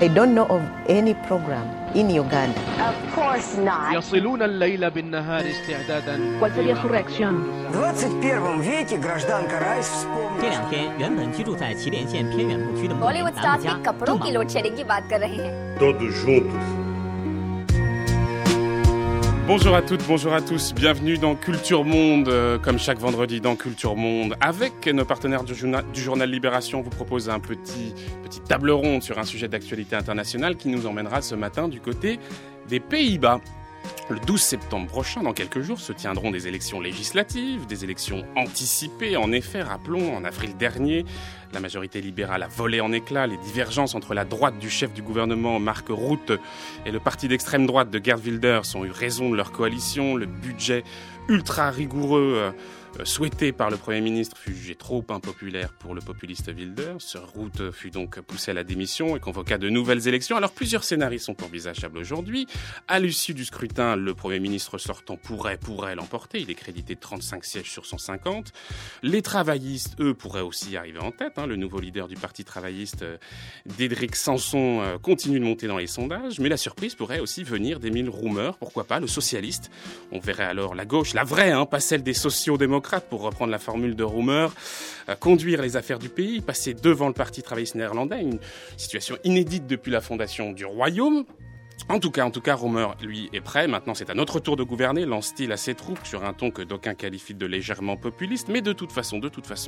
I don't know of any program in Uganda. Of course not. يصلون الليل بالنهار استعدادا. ¿Cuál sería su reacción? В 21 веке гражданка Райс вспомнила. 这两天，原本居住在祁连县偏远牧区的牧民 Bollywood 南 stars 木 के 家 कपड़ों 正 की 忙 load shedding की बात कर रहे हैं. Todos juntos. Bonjour à toutes, bonjour à tous, bienvenue dans Culture Monde, comme chaque vendredi dans Culture Monde. Avec nos partenaires du journal Libération, on vous propose un petite table ronde sur un sujet d'actualité internationale qui nous emmènera ce matin du côté des Pays-Bas. Le 12 septembre prochain, dans quelques jours, se tiendront des élections législatives, des élections anticipées. En effet, rappelons, en avril dernier, la majorité libérale a volé en éclats. Les divergences entre la droite du chef du gouvernement, Mark Rutte, et le parti d'extrême droite de Geert Wilders ont eu raison de leur coalition. Le budget ultra rigoureux souhaité par le Premier ministre fut jugé trop impopulaire pour le populiste Wilders. Rutte fut donc poussé à la démission et convoqua de nouvelles élections. Alors plusieurs scénarios sont envisageables aujourd'hui. À l'issue du scrutin, le Premier ministre sortant pourrait l'emporter. Il est crédité de 35 sièges sur 150. Les travaillistes, eux, pourraient aussi arriver en tête. Le nouveau leader du parti travailliste, Diederik Samson, continue de monter dans les sondages. Mais la surprise pourrait aussi venir d'Emile Roemer. Pourquoi pas, le socialiste. On verrait alors la gauche, la vraie, pas celle des sociaux-démocrates, pour reprendre la formule de Roemer, conduire les affaires du pays, passer devant le Parti travailliste néerlandais, une situation inédite depuis la fondation du Royaume. En tout cas, Roemer, lui, est prêt. Maintenant, c'est à notre tour de gouverner, lance-t-il à ses troupes sur un ton que d'aucuns qualifient de légèrement populiste. Mais de toute façon,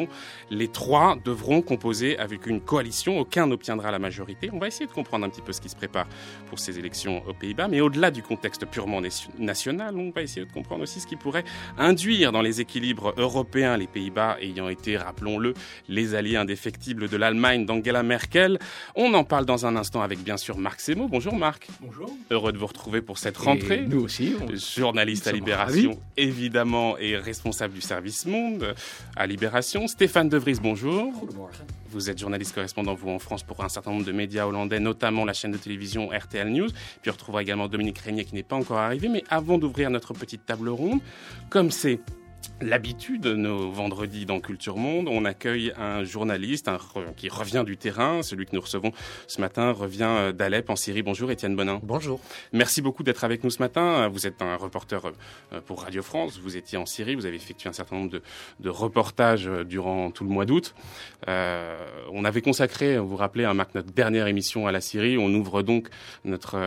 les trois devront composer avec une coalition. Aucun n'obtiendra la majorité. On va essayer de comprendre un petit peu ce qui se prépare pour ces élections aux Pays-Bas. Mais au-delà du contexte purement national, on va essayer de comprendre aussi ce qui pourrait induire dans les équilibres européens, les Pays-Bas ayant été, rappelons-le, les alliés indéfectibles de l'Allemagne d'Angela Merkel. On en parle dans un instant avec, bien sûr, Marc Semo. Bonjour Marc. Bonjour. Heureux de vous retrouver pour cette rentrée. Et nous aussi. Journaliste à Libération, évidemment, et responsable du service Monde à Libération. Stéphane De Vries, bonjour. Vous êtes journaliste correspondant, vous, en France, pour un certain nombre de médias hollandais, notamment la chaîne de télévision RTL News. Puis on retrouvera également Dominique Régnier, qui n'est pas encore arrivé. Mais avant d'ouvrir notre petite table ronde, comme c'est l'habitude de nos vendredis dans Culture Monde, on accueille un journaliste qui revient du terrain. Celui que nous recevons ce matin revient d'Alep en Syrie. Bonjour Étienne Bonin. Bonjour. Merci beaucoup d'être avec nous ce matin. Vous êtes un reporter pour Radio France. Vous étiez en Syrie. Vous avez effectué un certain nombre de reportages durant tout le mois d'août. On avait consacré, vous vous rappelez, notre dernière émission à la Syrie. On ouvre donc notre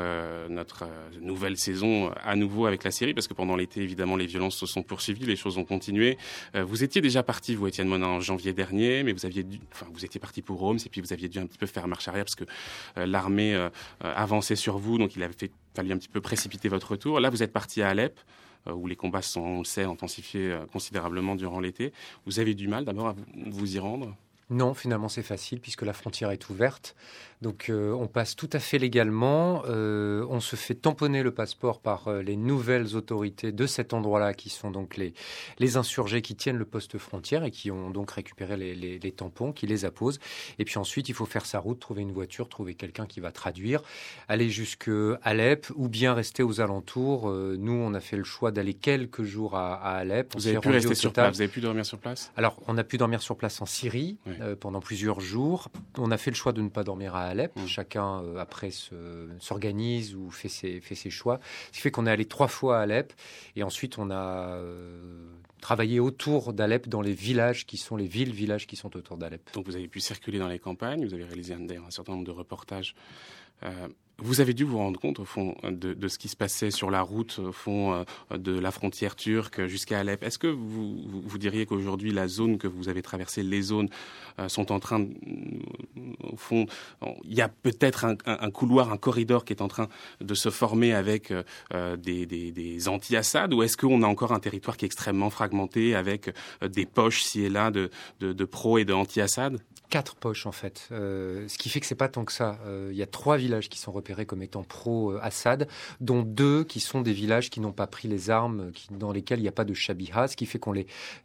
nouvelle saison à nouveau avec la Syrie, parce que pendant l'été, évidemment, les violences se sont poursuivies. Les choses ont continué. Vous étiez déjà parti, vous, Étienne Bonin, en janvier dernier, mais vous étiez parti pour Homs, et puis vous aviez dû un petit peu faire marche arrière parce que l'armée avançait sur vous, donc il avait fallu un petit peu précipiter votre retour. Là, vous êtes parti à Alep, où les combats sont, on le sait, intensifiés considérablement durant l'été. Vous avez du mal d'abord à vous y rendre ? Non, finalement c'est facile puisque la frontière est ouverte. Donc on passe tout à fait légalement. On se fait tamponner le passeport par les nouvelles autorités de cet endroit-là, qui sont donc les insurgés qui tiennent le poste frontière et qui ont donc récupéré les tampons, qui les apposent. Et puis ensuite, il faut faire sa route, trouver une voiture, trouver quelqu'un qui va traduire, aller jusqu'à Alep ou bien rester aux alentours. Nous, on a fait le choix d'aller quelques jours à Alep. Vous avez pu rester sur place, vous avez pu dormir sur place ? Alors, on a pu dormir sur place en Syrie. Oui. Pendant plusieurs jours. On a fait le choix de ne pas dormir à Alep. Chacun, après, s'organise ou fait ses choix. Ce qui fait qu'on est allé 3 fois à Alep. Et ensuite, on a travaillé autour d'Alep dans les villages qui sont les villages qui sont autour d'Alep. Donc, vous avez pu circuler dans les campagnes. Vous avez réalisé un certain nombre de reportages. Vous avez dû vous rendre compte, au fond, de ce qui se passait sur la route, au fond, de la frontière turque jusqu'à Alep. Est-ce que vous diriez qu'aujourd'hui, la zone que vous avez traversée, les zones sont en train, au fond, il y a peut-être un couloir, un corridor qui est en train de se former avec des anti-Assad, ou est-ce qu'on a encore un territoire qui est extrêmement fragmenté avec des poches ci et là de pro et de anti-Assad ? 4 poches en fait, ce qui fait que c'est pas tant que ça. Il y a 3 villages qui sont repérés repérés comme étant pro-Assad, dont 2 qui sont des villages qui n'ont pas pris les armes, dans lesquels il n'y a pas de shabiha, ce qui fait qu'on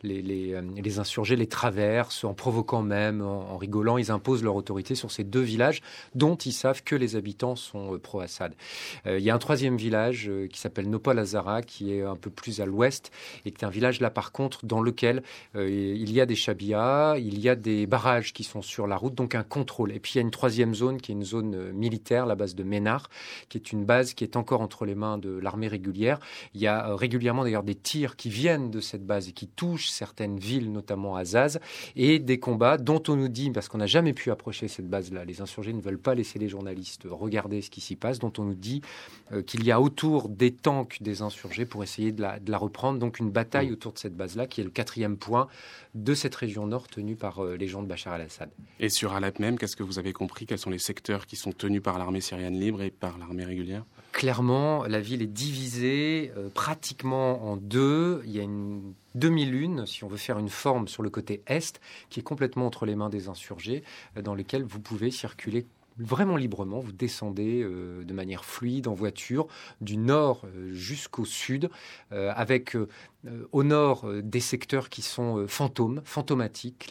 les insurgés les traversent en provoquant même, en rigolant. Ils imposent leur autorité sur ces 2 villages dont ils savent que les habitants sont pro-Assad. Il y a un 3e village qui s'appelle Nopal Azara, qui est un peu plus à l'ouest, et qui est un village là par contre dans lequel il y a des shabihas, il y a des barrages qui sont sur la route, donc un contrôle. Et puis il y a une 3e zone qui est une zone militaire, la base de Ménar, qui est une base qui est encore entre les mains de l'armée régulière. Il y a régulièrement d'ailleurs des tirs qui viennent de cette base et qui touchent certaines villes, notamment Azaz, et des combats dont on nous dit, parce qu'on n'a jamais pu approcher cette base-là, les insurgés ne veulent pas laisser les journalistes regarder ce qui s'y passe, dont on nous dit qu'il y a autour des tanks des insurgés pour essayer de la reprendre. Donc une bataille autour de cette base-là, qui est le 4e point de cette région nord tenue par les gens de Bachar al-Assad. Et sur Alep même, qu'est-ce que vous avez compris? Quels sont les secteurs qui sont tenus par l'armée syrienne libre et par l'armée régulière? Clairement, la ville est divisée pratiquement en 2. Il y a une demi-lune, si on veut faire une forme sur le côté est, qui est complètement entre les mains des insurgés, dans lequel vous pouvez circuler vraiment librement. Vous descendez de manière fluide en voiture du nord jusqu'au sud, avec au nord des secteurs qui sont fantomatiques.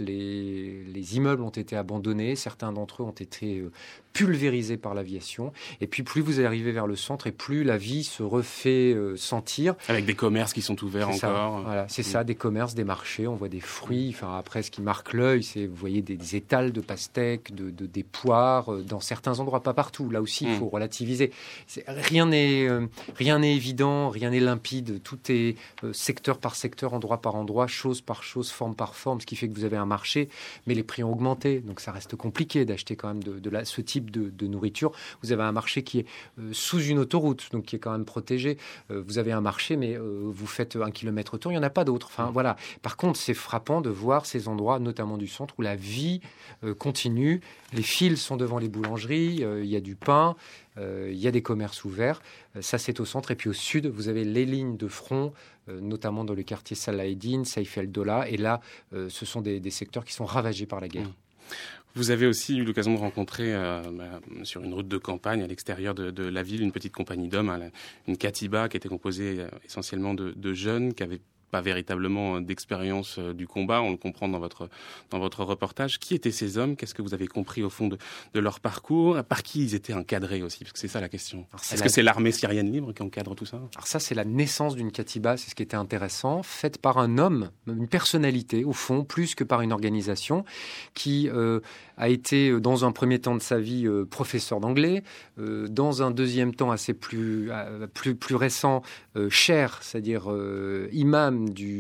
Les immeubles ont été abandonnés, certains d'entre eux ont été pulvérisés par l'aviation. Et puis plus vous arrivez vers le centre et plus la vie se refait sentir. Avec des commerces qui sont ouverts encore. Voilà, c'est ça, des commerces, des marchés, on voit des fruits. Enfin, après, ce qui marque l'œil, c'est, vous voyez, des étals de pastèques, des poires, dans certains endroits, pas partout. Là aussi, il faut relativiser. Rien n'est évident, rien n'est limpide. Tout est secteur par secteur, endroit par endroit, chose par chose, forme par forme, ce qui fait que vous avez un marché, mais les prix ont augmenté. Donc ça reste compliqué d'acheter quand même ce type de nourriture. Vous avez un marché qui est sous une autoroute, donc qui est quand même protégé. Vous avez un marché, mais vous faites 1 kilomètre autour, il n'y en a pas d'autres. Enfin, voilà. Par contre, c'est frappant de voir ces endroits, notamment du centre, où la vie continue. Les fils sont devant les boulangeries, il y a du pain, il y a des commerces ouverts. Ça, c'est au centre. Et puis au sud, vous avez les lignes de front, notamment dans le quartier Salah Eddin, Saïf el-Dola. Et là, ce sont des secteurs qui sont ravagés par la guerre. Vous avez aussi eu l'occasion de rencontrer sur une route de campagne à l'extérieur de la ville une petite compagnie d'hommes, une katiba qui était composée essentiellement de jeunes qui avaient pas véritablement d'expérience du combat, on le comprend dans votre reportage. Qui étaient ces hommes? Qu'est-ce que vous avez compris au fond de leur parcours? Par qui ils étaient encadrés aussi? Parce que c'est ça la question. Est-ce que c'est l'armée syrienne libre qui encadre tout ça? Alors ça, c'est la naissance d'une katiba, c'est ce qui était intéressant, faite par un homme, une personnalité au fond, plus que par une organisation, qui a été dans un premier temps de sa vie professeur d'anglais, dans un deuxième temps assez plus récent, cheikh, c'est-à-dire imam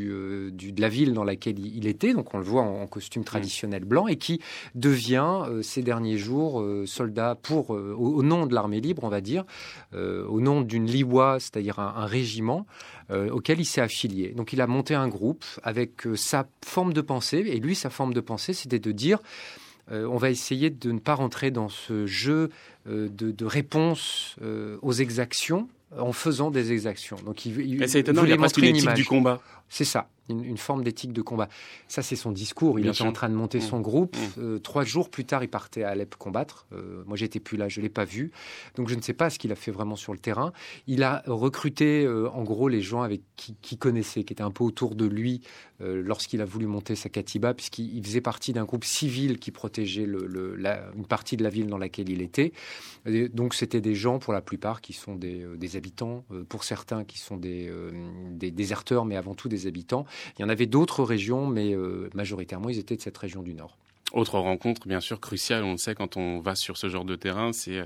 de la ville dans laquelle il était, donc on le voit en costume traditionnel blanc, et qui devient ces derniers jours soldat au nom de l'armée libre, on va dire, au nom d'une liwa, c'est-à-dire un régiment auquel il s'est affilié. Donc il a monté un groupe avec sa forme de pensée, et lui, sa forme de pensée, c'était de dire on va essayer de ne pas rentrer dans ce jeu de réponse aux exactions en faisant des exactions. Donc il c'est étonnant, il y a presque une éthique du combat. C'est ça, une forme d'éthique de combat. Ça, c'est son discours. Il était en train de monter son groupe. 3 jours plus tard, il partait à Alep combattre. Moi, j'étais plus là, je l'ai pas vu. Donc, je ne sais pas ce qu'il a fait vraiment sur le terrain. Il a recruté, en gros, les gens avec qui connaissait, qui étaient un peu autour de lui lorsqu'il a voulu monter sa katiba, puisqu'il faisait partie d'un groupe civil qui protégeait une partie de la ville dans laquelle il était. Et donc, c'était des gens, pour la plupart, qui sont des habitants, pour certains, qui sont des déserteurs, mais avant tout des habitants. Il y en avait d'autres régions, mais majoritairement, ils étaient de cette région du Nord. Autre rencontre, bien sûr, cruciale, on le sait quand on va sur ce genre de terrain, c'est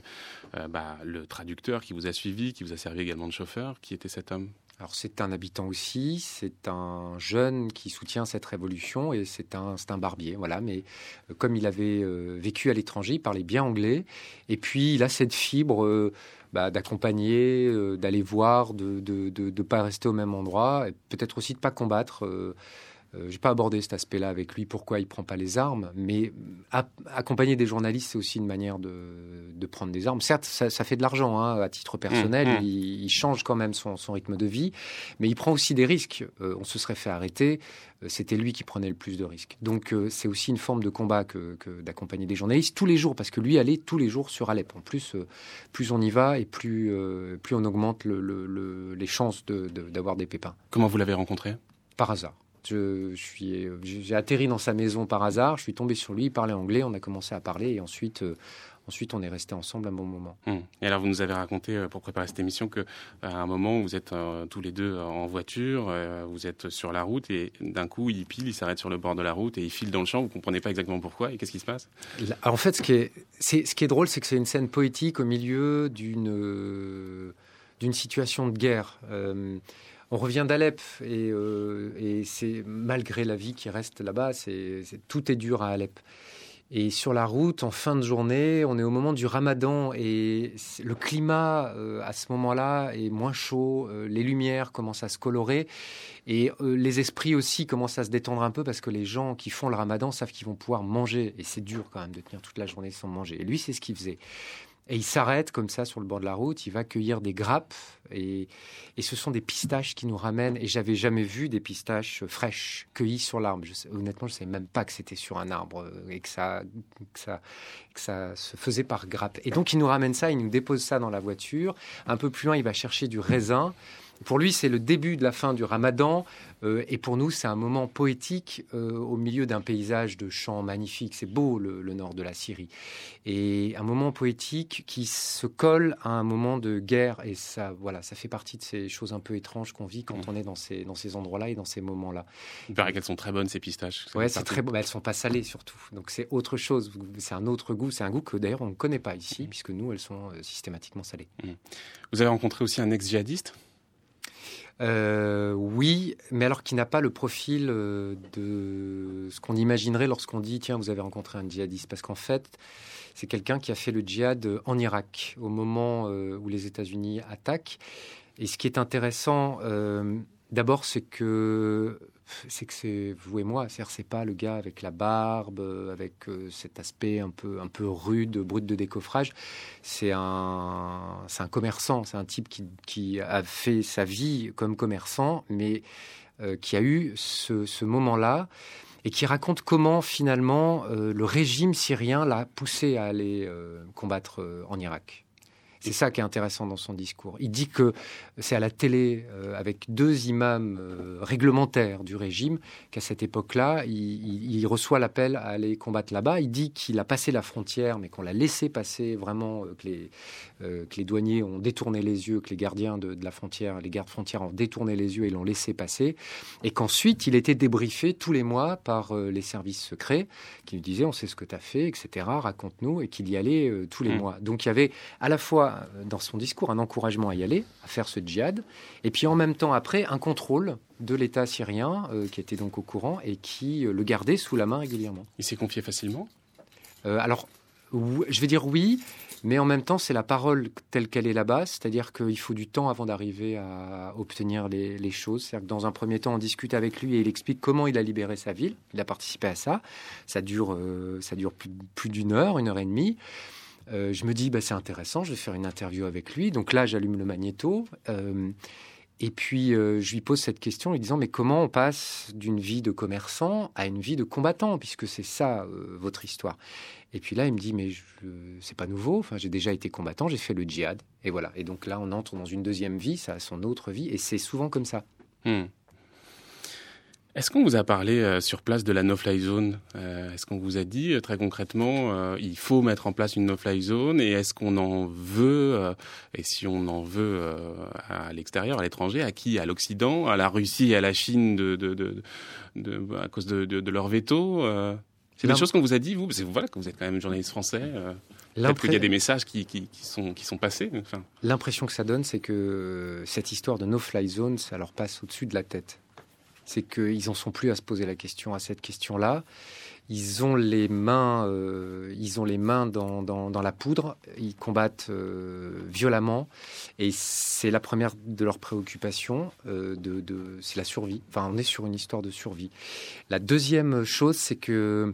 le traducteur qui vous a suivi, qui vous a servi également de chauffeur. Qui était cet homme? Alors, c'est un habitant aussi, c'est un jeune qui soutient cette révolution et c'est un barbier, voilà. Mais comme il avait vécu à l'étranger, il parlait bien anglais. Et puis, il a cette fibre d'accompagner, d'aller voir, de ne pas rester au même endroit, et peut-être aussi de ne pas combattre. Je n'ai pas abordé cet aspect-là avec lui, pourquoi il ne prend pas les armes, mais accompagner des journalistes, c'est aussi une manière de prendre des armes. Certes, ça fait de l'argent, à titre personnel, il change quand même son rythme de vie, mais il prend aussi des risques. On se serait fait arrêter, c'était lui qui prenait le plus de risques. Donc c'est aussi une forme de combat que d'accompagner des journalistes tous les jours, parce que lui allait tous les jours sur Alep. En plus, plus on y va et plus on augmente les chances d'avoir des pépins. Comment vous l'avez rencontré ? Par hasard. J'ai atterri dans sa maison par hasard, je suis tombé sur lui, il parlait anglais, on a commencé à parler et ensuite on est restés ensemble un bon moment. Et alors vous nous avez raconté pour préparer cette émission qu'à un moment vous êtes tous les deux en voiture, vous êtes sur la route et d'un coup il s'arrête sur le bord de la route et il file dans le champ, vous ne comprenez pas exactement pourquoi et qu'est-ce qui se passe ? Alors, en fait ce qui est drôle, c'est que c'est une scène poétique au milieu d'une situation de guerre. On revient d'Alep et c'est malgré la vie qui reste là-bas, tout est dur à Alep. Et sur la route, en fin de journée, on est au moment du Ramadan et le climat à ce moment-là est moins chaud, les lumières commencent à se colorer et les esprits aussi commencent à se détendre un peu parce que les gens qui font le Ramadan savent qu'ils vont pouvoir manger et c'est dur quand même de tenir toute la journée sans manger. Et lui, c'est ce qu'il faisait. Et il s'arrête comme ça sur le bord de la route, il va cueillir des grappes et ce sont des pistaches qui nous ramènent. Et j'avais jamais vu des pistaches fraîches cueillies sur l'arbre. Honnêtement, je ne savais même pas que c'était sur un arbre et que ça se faisait par grappes. Et donc il nous ramène ça, il nous dépose ça dans la voiture. Un peu plus loin, il va chercher du raisin. Pour lui, c'est le début de la fin du Ramadan et pour nous, c'est un moment poétique au milieu d'un paysage de champs magnifiques. C'est beau, le nord de la Syrie. Et un moment poétique qui se colle à un moment de guerre. Et ça fait partie de ces choses un peu étranges qu'on vit quand on est dans ces endroits-là et dans ces moments-là. Il paraît qu'elles sont très bonnes, ces pistaches. Oui, c'est très bon. Elles ne sont pas salées, surtout. Donc, c'est autre chose. C'est un autre goût. C'est un goût que, d'ailleurs, on ne connaît pas ici, puisque nous, elles sont systématiquement salées. Vous avez rencontré aussi un ex-djihadiste ? Oui, mais alors qui n'a pas le profil de ce qu'on imaginerait lorsqu'on dit tiens, vous avez rencontré un djihadiste, parce qu'en fait c'est quelqu'un qui a fait le djihad en Irak au moment où les États-Unis attaquent. Et ce qui est intéressant d'abord, c'est que c'est vous et moi, c'est-à-dire c'est pas le gars avec la barbe, avec cet aspect un peu rude, brut de décoffrage. C'est un commerçant, c'est un type qui a fait sa vie comme commerçant, mais qui a eu ce moment-là et qui raconte comment finalement le régime syrien l'a poussé à aller combattre en Irak. C'est ça qui est intéressant dans son discours. Il dit que c'est à la télé, avec 2 imams réglementaires du régime, qu'à cette époque-là, il reçoit l'appel à aller combattre là-bas. Il dit qu'il a passé la frontière, mais qu'on l'a laissé passer vraiment, que les douaniers ont détourné les yeux, que les gardiens de la frontière, les gardes frontières ont détourné les yeux et l'ont laissé passer. Et qu'ensuite, il était débriefé tous les mois par les services secrets qui lui disaient « on sait ce que tu as fait, etc., raconte-nous », et qu'il y allait tous les mois. Donc il y avait à la fois dans son discours un encouragement à y aller, à faire ce djihad, et puis en même temps après un contrôle de l'État syrien qui était donc au courant et qui le gardait sous la main régulièrement. Il s'est confié facilement ? Alors, je vais dire oui, mais en même temps c'est la parole telle qu'elle est là-bas, c'est-à-dire qu'il faut du temps avant d'arriver à obtenir les choses. C'est-à-dire que dans un premier temps on discute avec lui et il explique comment il a libéré sa ville, il a participé à ça, ça dure plus d'1 heure, 1 heure et demie. Je me dis, c'est intéressant, je vais faire une interview avec lui. Donc là, j'allume le magnéto. Et puis, je lui pose cette question en lui disant, mais comment on passe d'une vie de commerçant à une vie de combattant, puisque c'est ça, votre histoire. Et puis là, il me dit, mais c'est pas nouveau. Enfin, j'ai déjà été combattant, j'ai fait le djihad. Et voilà. Et donc là, on entre dans une deuxième vie, ça a son autre vie. Et c'est souvent comme ça. Est-ce qu'on vous a parlé sur place de la no-fly zone ? Est-ce qu'on vous a dit très concrètement il faut mettre en place une no-fly zone et est-ce qu'on en veut et si on en veut à l'extérieur, à l'étranger, à qui ? À l'Occident, à la Russie et à la Chine à cause de leur veto C'est des choses qu'on vous a dit, vous ? Parce que voilà, que vous êtes quand même journaliste français. Peut-être qu'il y a des messages qui sont passés. Enfin. L'impression que ça donne, c'est que cette histoire de no-fly zone, ça leur passe au-dessus de la tête. c'est qu'ils n'en sont plus à se poser à cette question-là. Ils ont les mains dans la poudre. Ils combattent violemment, et c'est la première de leurs préoccupations. C'est la survie. Enfin, on est sur une histoire de survie. La deuxième chose, c'est que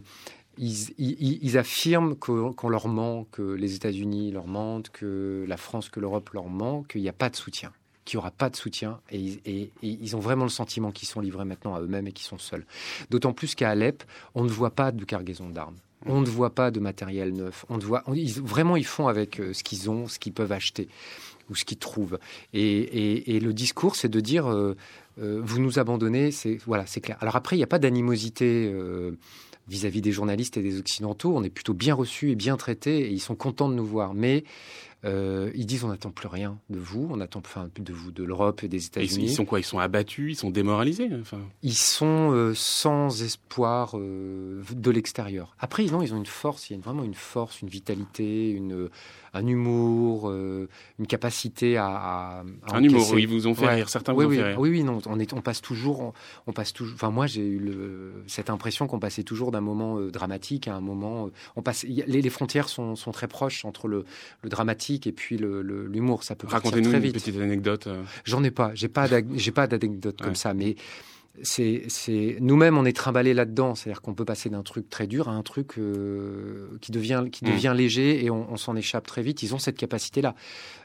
ils affirment qu'on leur ment, que les États-Unis leur mentent, que la France, que l'Europe leur ment, qu'il n'y a pas de soutien. Qu'il n'y aura pas de soutien, et ils ont vraiment le sentiment qu'ils sont livrés maintenant à eux-mêmes et qu'ils sont seuls. D'autant plus qu'à Alep, on ne voit pas de cargaison d'armes, on ne voit pas de matériel neuf, vraiment ils font avec ce qu'ils ont, ce qu'ils peuvent acheter ou ce qu'ils trouvent. Et le discours, c'est de dire vous nous abandonnez, c'est clair. Alors après, il n'y a pas d'animosité vis-à-vis des journalistes et des Occidentaux. On est plutôt bien reçus et bien traités, et ils sont contents de nous voir. Mais ils disent on n'attend plus rien de vous, on n'attend plus de vous, de l'Europe et des États-Unis. Ils sont quoi? Ils sont abattus, ils sont démoralisés, enfin. Ils sont sans espoir de l'extérieur. Après, ils ont une force, il y a vraiment une force, une vitalité, un humour, une capacité à un humour, oui, ils vous ont fait rire, certains vous ont fait rire. Oui, non, on passe toujours. Enfin, moi, j'ai eu cette impression qu'on passait toujours d'un moment dramatique à un moment. Les frontières sont très proches entre le dramatique et puis l'humour. Ça peut partir très vite. Racontez-nous une petite anecdote. J'en ai pas. J'ai pas d'anecdote comme ça, mais. Nous-mêmes, on est trimballés là-dedans. C'est-à-dire qu'on peut passer d'un truc très dur à un truc qui devient léger, et on s'en échappe très vite. Ils ont cette capacité-là.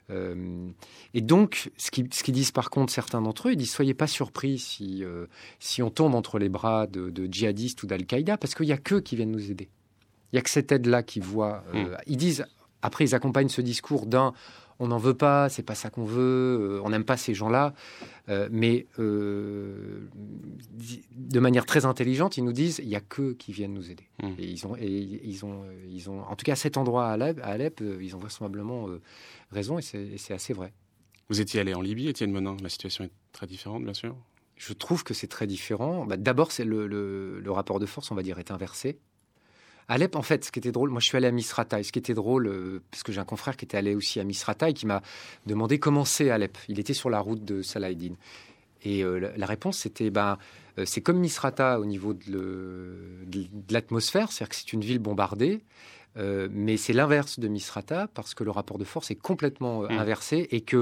Et donc, ce qu'ils disent par contre, certains d'entre eux, ils disent soyez pas surpris si on tombe entre les bras de djihadistes ou d'Al-Qaïda, parce qu'il n'y a qu'eux qui viennent nous aider. Il n'y a que cette aide-là qui voit. Ils disent, après, ils accompagnent ce discours d'un on n'en veut pas, c'est pas ça qu'on veut, on n'aime pas ces gens-là, mais de manière très intelligente, ils nous disent il y a qu'eux qui viennent nous aider. Et ils ont, en tout cas à cet endroit à Alep, ils ont vraisemblablement raison, et c'est assez vrai. Vous étiez allé en Libye, Étienne Menin. La situation est très différente, bien sûr. Je trouve que c'est très différent. D'abord, c'est le rapport de force, on va dire, est inversé. Alep, en fait, ce qui était drôle, moi je suis allé à Misrata, et ce qui était drôle, parce que j'ai un confrère qui était allé aussi à Misrata et qui m'a demandé comment c'est Alep. Il était sur la route de Salah ad-Din. Et la réponse, c'était, c'est comme Misrata au niveau de l'atmosphère, c'est-à-dire que c'est une ville bombardée, mais c'est l'inverse de Misrata, parce que le rapport de force est complètement inversé, et que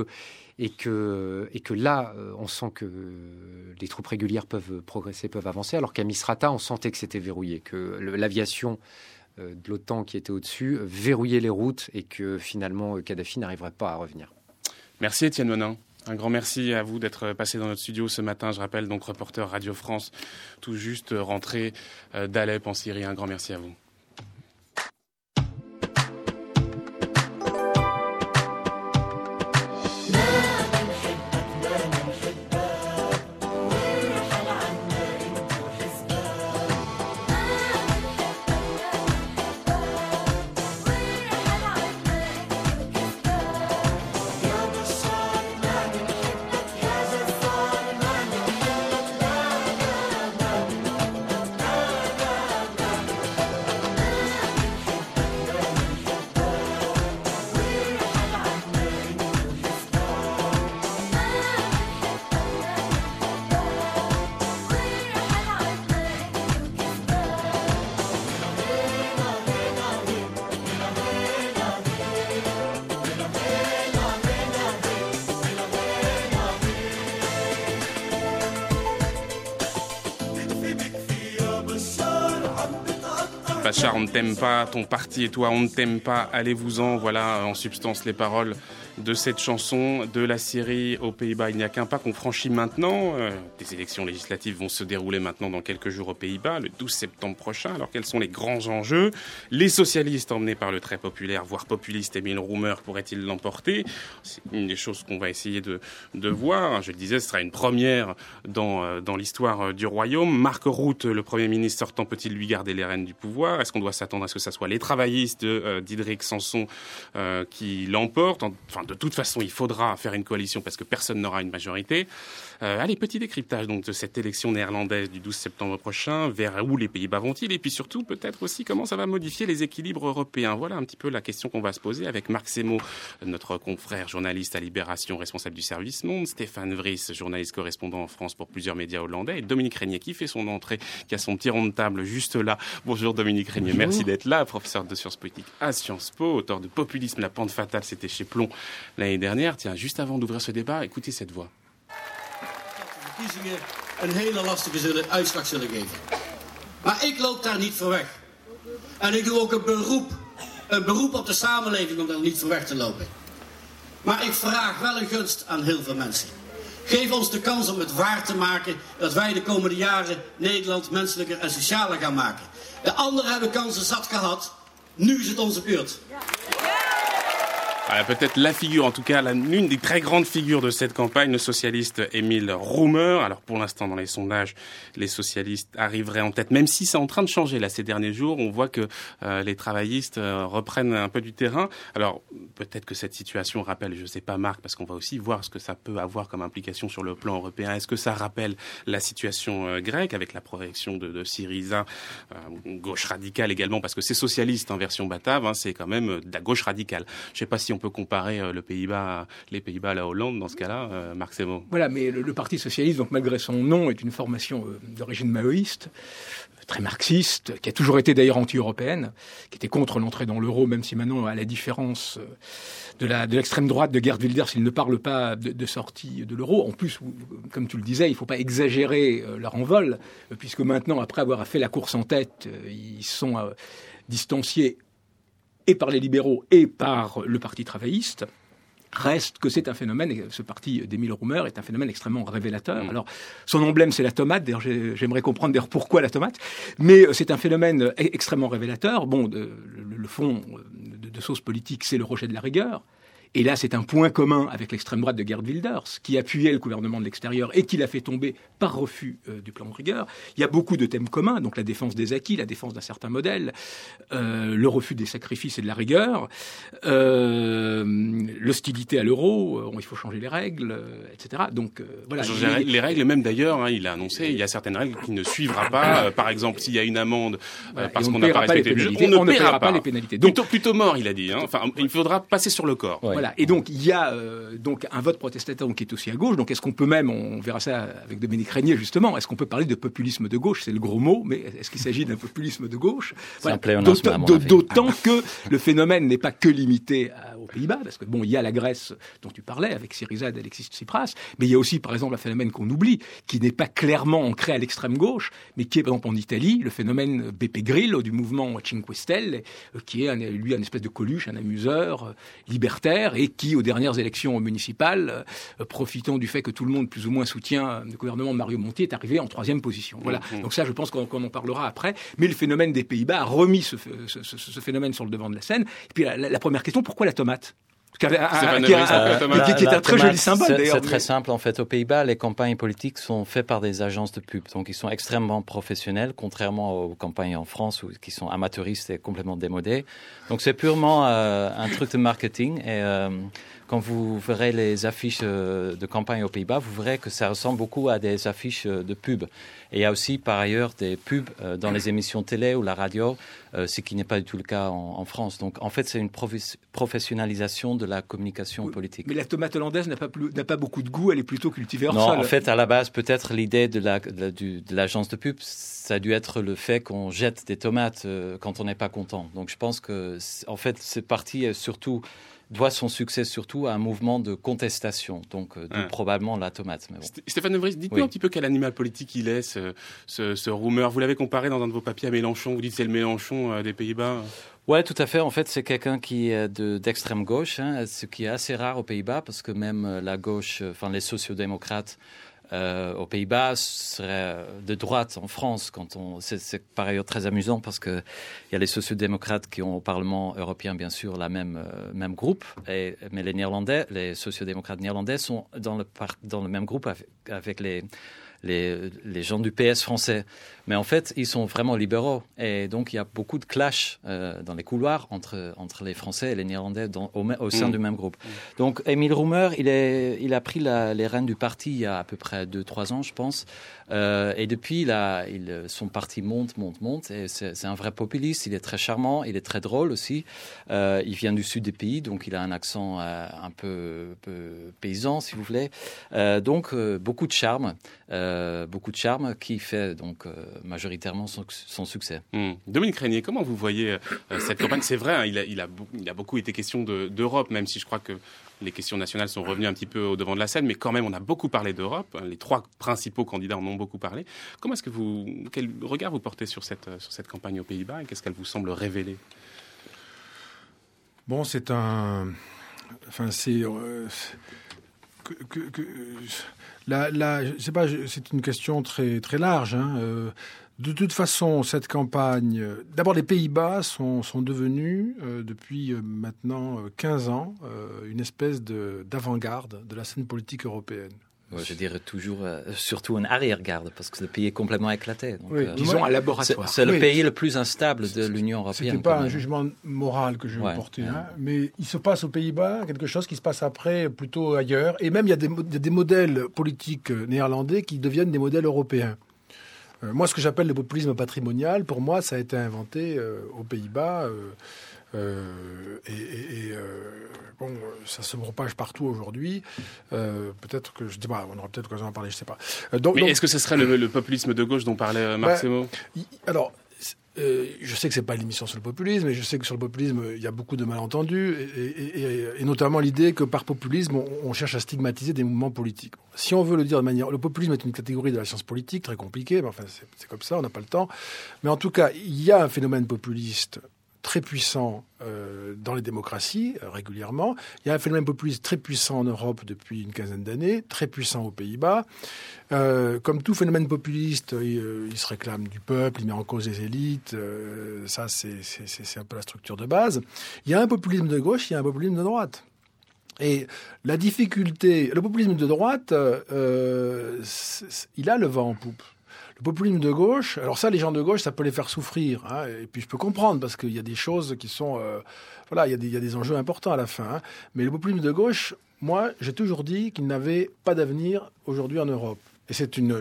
là, on sent que les troupes régulières peuvent progresser, peuvent avancer, alors qu'à Misrata, on sentait que c'était verrouillé, que l'aviation de l'OTAN qui était au-dessus verrouillait les routes, et que finalement, Kadhafi n'arriverait pas à revenir. Merci Étienne Menin. Un grand merci à vous d'être passé dans notre studio ce matin. Je rappelle, donc reporter Radio France, tout juste rentré d'Alep en Syrie. Un grand merci à vous. Bachar, on ne t'aime pas, ton parti et toi, on ne t'aime pas, allez-vous-en. Voilà en substance les paroles de cette chanson. De la Syrie aux Pays-Bas, il n'y a qu'un pas qu'on franchit maintenant. Des élections législatives vont se dérouler maintenant dans quelques jours aux Pays-Bas, le 12 septembre prochain. Alors quels sont les grands enjeux? Les socialistes, emmenés par le très populaire, voire populiste Emile Roemer, pourraient-ils l'emporter? C'est une des choses qu'on va essayer de voir. Je le disais, ce sera une première dans l'histoire du royaume. Mark Rutte, le Premier ministre sortant, peut-il lui garder les rênes du pouvoir? Est-ce qu'on doit s'attendre à ce que ça soit les travaillistes de Diederik Samson qui l'emportent? Enfin, de toute façon, il faudra faire une coalition parce que personne n'aura une majorité. Allez, petit décryptage donc de cette élection néerlandaise du 12 septembre prochain. Vers où les Pays-Bas vont-ils? Et puis surtout, peut-être aussi, comment ça va modifier les équilibres européens? Voilà un petit peu la question qu'on va se poser avec Marc Semo, notre confrère journaliste à Libération, responsable du service Monde, Stéphane Vries, journaliste correspondant en France pour plusieurs médias hollandais, et Dominique Régnier qui fait son entrée, qui a son petit rond de table juste là. Bonjour Dominique Régnier, merci d'être là, professeur de sciences politiques à Sciences Po, auteur de Populisme, la pente fatale, c'était chez Plon l'année dernière. Tiens, juste avant d'ouvrir ce débat, écoutez cette voix. Verkiezingen een hele lastige uitslag zullen geven. Maar ik loop daar niet voor weg. En ik doe ook een beroep op de samenleving om daar niet voor weg te lopen. Maar ik vraag wel een gunst aan heel veel mensen. Geef ons de kans om het waar te maken dat wij de komende jaren Nederland menselijker en socialer gaan maken. De anderen hebben kansen zat gehad. Nu is het onze beurt. Voilà, peut-être la figure, en tout cas l'une des très grandes figures de cette campagne, le socialiste Emile Roemer. Alors pour l'instant dans les sondages, les socialistes arriveraient en tête, même si c'est en train de changer là ces derniers jours. On voit que les travaillistes reprennent un peu du terrain. Alors peut-être que cette situation rappelle, je sais pas Marc, parce qu'on va aussi voir ce que ça peut avoir comme implication sur le plan européen. Est-ce que ça rappelle la situation grecque avec la projection de Syriza, gauche radicale également, parce que c'est socialiste en version batave, hein, c'est quand même de la gauche radicale. Je sais pas si on peut comparer les Pays-Bas à la Hollande dans ce cas-là, Marc Semo. Voilà, mais le Parti socialiste, donc malgré son nom, est une formation d'origine maoïste, très marxiste, qui a toujours été d'ailleurs anti-européenne, qui était contre l'entrée dans l'euro, même si maintenant, à la différence de l'extrême droite de Geert Wilders, ils ne parlent pas de sortie de l'euro. En plus, comme tu le disais, il ne faut pas exagérer leur envol, puisque maintenant, après avoir fait la course en tête, ils sont distanciés et par les libéraux et par le Parti travailliste. Reste que c'est un phénomène, et ce parti d'Emile Roemer est un phénomène extrêmement révélateur. Alors, son emblème, c'est la tomate. D'ailleurs, j'aimerais comprendre d'ailleurs pourquoi la tomate. Mais c'est un phénomène extrêmement révélateur. Bon, le fond de sauce politique, c'est le rejet de la rigueur. Et là, c'est un point commun avec l'extrême droite de Geert Wilders, qui appuyait le gouvernement de l'extérieur et qui l'a fait tomber par refus du plan de rigueur. Il y a beaucoup de thèmes communs, donc la défense des acquis, la défense d'un certain modèle, le refus des sacrifices et de la rigueur, l'hostilité à l'euro, il faut changer les règles, etc. Donc voilà. Les règles, même d'ailleurs, hein, il a annoncé, il y a certaines règles qui ne suivra pas. Par exemple, s'il y a une amende parce qu'on n'a pas respecté le budget, on ne paiera pas les pénalités. Donc, plutôt mort, il a dit. Hein. Enfin, il faudra passer sur le corps. Ouais. Voilà. Et donc, il y a donc un vote protestataire qui est aussi à gauche. Donc, est-ce qu'on peut même, on verra ça avec Dominique Régnier justement, est-ce qu'on peut parler de populisme de gauche? C'est le gros mot, mais est-ce qu'il s'agit d'un populisme de gauche? Voilà. D'autant que le phénomène n'est pas que limité aux Pays-Bas, parce que bon, il y a la Grèce dont tu parlais, avec Syriza et Alexis Tsipras, mais il y a aussi, par exemple, un phénomène qu'on oublie, qui n'est pas clairement ancré à l'extrême gauche, mais qui est, par exemple, en Italie, le phénomène Beppe Grillo du mouvement Cinque Stelle, qui est, lui, un espèce de Coluche, un amuseur libertaire, et qui, aux dernières élections municipales, profitant du fait que tout le monde, plus ou moins, soutient le gouvernement de Mario Monti, est arrivé en 3e position. Voilà. Donc ça, je pense qu'on en parlera après. Mais le phénomène des Pays-Bas a remis ce phénomène sur le devant de la scène. Et puis la première question, pourquoi la tomate? Qui est un très joli symbole, d'ailleurs. C'est très simple, en fait. Aux Pays-Bas, les campagnes politiques sont faites par des agences de pub. Donc, ils sont extrêmement professionnels, contrairement aux campagnes en France, qui sont amateuristes et complètement démodées. Donc, c'est purement un truc de marketing. Et quand vous verrez les affiches de campagne aux Pays-Bas, vous verrez que ça ressemble beaucoup à des affiches de pub. Et il y a aussi, par ailleurs, des pubs dans les émissions télé ou la radio, ce qui n'est pas du tout le cas en France. Donc, en fait, c'est une professionnalisation de la communication politique. Mais la tomate hollandaise n'a pas beaucoup de goût, elle est plutôt cultivée hors sol. Non, en fait, à la base, peut-être l'idée de l'agence de pub, ça a dû être le fait qu'on jette des tomates quand on n'est pas content. Donc, je pense que, en fait, ce parti est surtout doit son succès surtout à un mouvement de contestation, donc probablement la tomate. Mais bon. Stéphane De Vries, dites-nous un petit peu quel animal politique il est, ce Roemer. Vous l'avez comparé dans un de vos papiers à Mélenchon, vous dites c'est le Mélenchon des Pays-Bas. Ouais, tout à fait. En fait, c'est quelqu'un qui est d'extrême gauche, hein, ce qui est assez rare aux Pays-Bas, parce que même la gauche, enfin les sociodémocrates, aux Pays-Bas serait de droite en France. C'est par ailleurs très amusant parce que il y a les sociodémocrates qui ont au Parlement européen bien sûr la même groupe, mais les sociodémocrates néerlandais sont dans le même groupe avec les les gens du PS français. Mais en fait, ils sont vraiment libéraux. Et donc, il y a beaucoup de clash dans les couloirs entre les Français et les Néerlandais au sein du même groupe. Donc, Emile Roemer, il a pris les rênes du parti il y a à peu près 2-3 ans, je pense. Et depuis, son parti monte. Et c'est un vrai populiste. Il est très charmant. Il est très drôle aussi. Il vient du sud du pays, donc il a un accent un peu paysan, si vous voulez. Donc, beaucoup de charme qui fait donc majoritairement son succès. Dominique Régnier, comment vous voyez cette campagne ? C'est vrai, hein, il a beaucoup été question d'Europe, même si je crois que les questions nationales sont revenues un petit peu au devant de la scène, mais quand même, on a beaucoup parlé d'Europe. Les 3 principaux candidats en ont beaucoup parlé. Quel regard vous portez sur cette campagne aux Pays-Bas et qu'est-ce qu'elle vous semble révéler ? Bon, c'est une question très très large. Hein. De toute façon, cette campagne, d'abord les Pays-Bas sont devenus depuis maintenant 15 ans une espèce d'avant-garde de la scène politique européenne. Ouais, je dirais toujours, surtout une arrière-garde, parce que le pays est complètement éclaté. Donc, disons un laboratoire. C'est le pays le plus instable de l'Union européenne. Ce n'était pas un jugement moral que je vais porter, hein, mais il se passe aux Pays-Bas quelque chose qui se passe après plutôt ailleurs. Et même il y a des modèles politiques néerlandais qui deviennent des modèles européens. Moi, ce que j'appelle le populisme patrimonial, pour moi, ça a été inventé aux Pays-Bas. Bon, ça se propage partout aujourd'hui. Peut-être que je dis pas, on aura peut-être l'occasion d'en parler, je sais pas. Mais est-ce que ce serait le populisme de gauche dont parlait Marc Semo ? Alors, je sais que c'est pas l'émission sur le populisme, et je sais que sur le populisme, il y a beaucoup de malentendus, et notamment l'idée que par populisme, on cherche à stigmatiser des mouvements politiques. Si on veut le dire de manière... Le populisme est une catégorie de la science politique très compliquée, mais enfin, c'est comme ça, on n'a pas le temps. Mais en tout cas, il y a un phénomène populiste très puissant dans les démocraties, régulièrement. Il y a un phénomène populiste très puissant en Europe depuis une quinzaine d'années, très puissant aux Pays-Bas. Comme tout phénomène populiste, il se réclame du peuple, il met en cause les élites. Ça, c'est un peu la structure de base. Il y a un populisme de gauche, il y a un populisme de droite. Et la difficulté... Le populisme de droite, il a le vent en poupe. Le populisme de gauche, alors ça, les gens de gauche, ça peut les faire souffrir. Hein, et puis je peux comprendre, parce qu'il y a des choses qui sont... il y a des enjeux importants à la fin. Hein, mais le populisme de gauche, moi, j'ai toujours dit qu'il n'avait pas d'avenir aujourd'hui en Europe. Et c'est une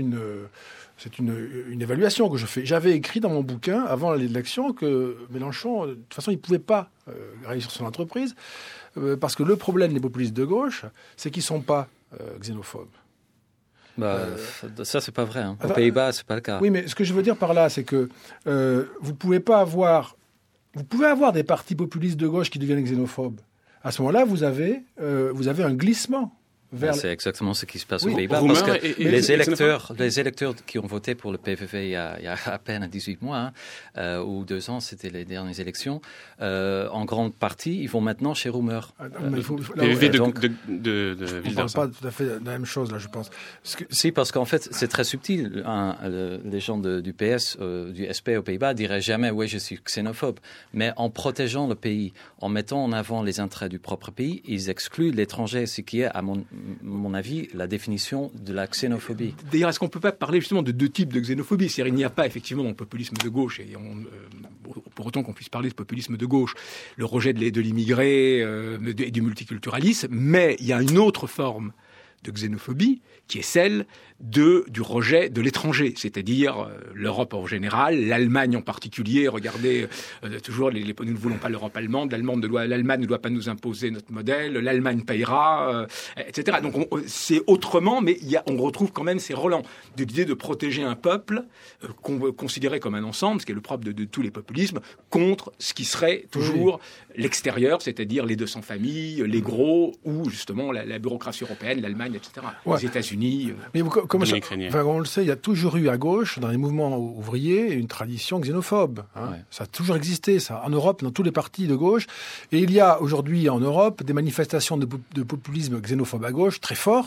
évaluation que je fais. J'avais écrit dans mon bouquin, avant l'élection, que Mélenchon, de toute façon, il ne pouvait pas réussir son entreprise, parce que le problème des populistes de gauche, c'est qu'ils ne sont pas xénophobes. Ça, c'est pas vrai. Hein. Aux Pays-Bas, c'est pas le cas. Oui, mais ce que je veux dire par là, c'est que vous pouvez avoir des partis populistes de gauche qui deviennent xénophobes. À ce moment-là, vous avez un glissement. C'est exactement ce qui se passe aux Pays-Bas, parce que les électeurs qui ont voté pour le PVV il y a à peine 18 mois, ou 2 ans, c'était les dernières élections, en grande partie, ils vont maintenant chez Roemer. PVV de on ne parle pas tout à fait de la même chose, là, je pense. Si, parce qu'en fait, c'est très subtil. Les gens du PS, du SP aux Pays-Bas diraient jamais « oui, je suis xénophobe ». Mais en protégeant le pays, en mettant en avant les intérêts du propre pays, ils excluent l'étranger, ce qui est, à mon avis, la définition de la xénophobie. D'ailleurs, est-ce qu'on ne peut pas parler justement de 2 types de xénophobie ? C'est-à-dire, il n'y a pas effectivement le populisme de gauche, et pour autant qu'on puisse parler de populisme de gauche, le rejet de l'immigré et du multiculturalisme, mais il y a une autre forme de xénophobie qui est celle du rejet de l'étranger, c'est-à-dire l'Europe en général, l'Allemagne en particulier. Regardez, toujours, nous ne voulons pas l'Europe allemande, l'Allemagne ne doit pas nous imposer notre modèle, l'Allemagne payera, etc. Donc c'est autrement, mais on retrouve quand même ces relents de l'idée de protéger un peuple considéré comme un ensemble, ce qui est le propre de tous les populismes, contre ce qui serait toujours l'extérieur, c'est-à-dire les 200 familles, les gros, ou justement la bureaucratie européenne, l'Allemagne, etc. Les États-Unis. Mais on le sait, il y a toujours eu à gauche, dans les mouvements ouvriers, une tradition xénophobe. Hein. Ouais. Ça a toujours existé, ça, en Europe, dans tous les partis de gauche. Et il y a aujourd'hui en Europe des manifestations de populisme xénophobe à gauche très forts.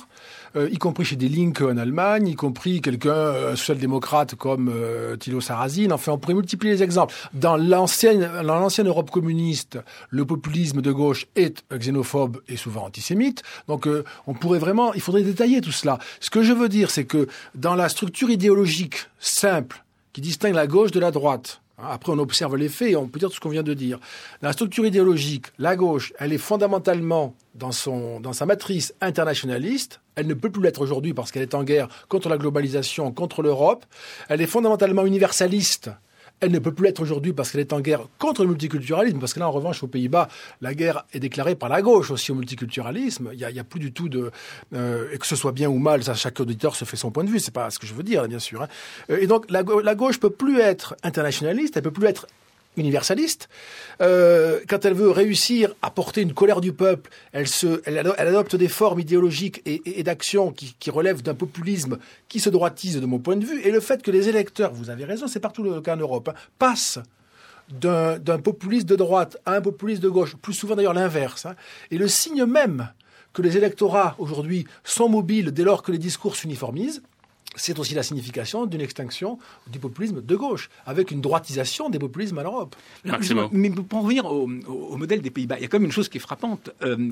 y compris chez Die Linke en Allemagne, y compris quelqu'un social-démocrate comme Thilo Sarrazin. Enfin, on pourrait multiplier les exemples. Dans l'ancienne Europe communiste, le populisme de gauche est xénophobe et souvent antisémite. Donc, il faudrait détailler tout cela. Ce que je veux dire, c'est que dans la structure idéologique simple qui distingue la gauche de la droite, après on observe les faits et on peut dire tout ce qu'on vient de dire. Dans la structure idéologique, la gauche, elle est fondamentalement dans sa matrice internationaliste. Elle ne peut plus l'être aujourd'hui parce qu'elle est en guerre contre la globalisation, contre l'Europe. Elle est fondamentalement universaliste. Elle ne peut plus l'être aujourd'hui parce qu'elle est en guerre contre le multiculturalisme, parce que là, en revanche, aux Pays-Bas, la guerre est déclarée par la gauche aussi au multiculturalisme. Il y a plus du tout et que ce soit bien ou mal, ça, chaque auditeur se fait son point de vue, c'est pas ce que je veux dire, bien sûr. Hein. Et donc, la gauche peut plus être internationaliste, elle peut plus être universaliste. Quand elle veut réussir à porter une colère du peuple, elle adopte des formes idéologiques et d'action qui relèvent d'un populisme qui se droitise de mon point de vue. Et le fait que les électeurs, vous avez raison, c'est partout le cas en Europe, passent d'un populiste de droite à un populiste de gauche, plus souvent d'ailleurs l'inverse. Et le signe même que les électorats aujourd'hui sont mobiles dès lors que les discours s'uniformisent, c'est aussi la signification d'une extinction du populisme de gauche, avec une droitisation des populismes en Europe. Mais pour en revenir au modèle des Pays-Bas, il y a quand même une chose qui est frappante.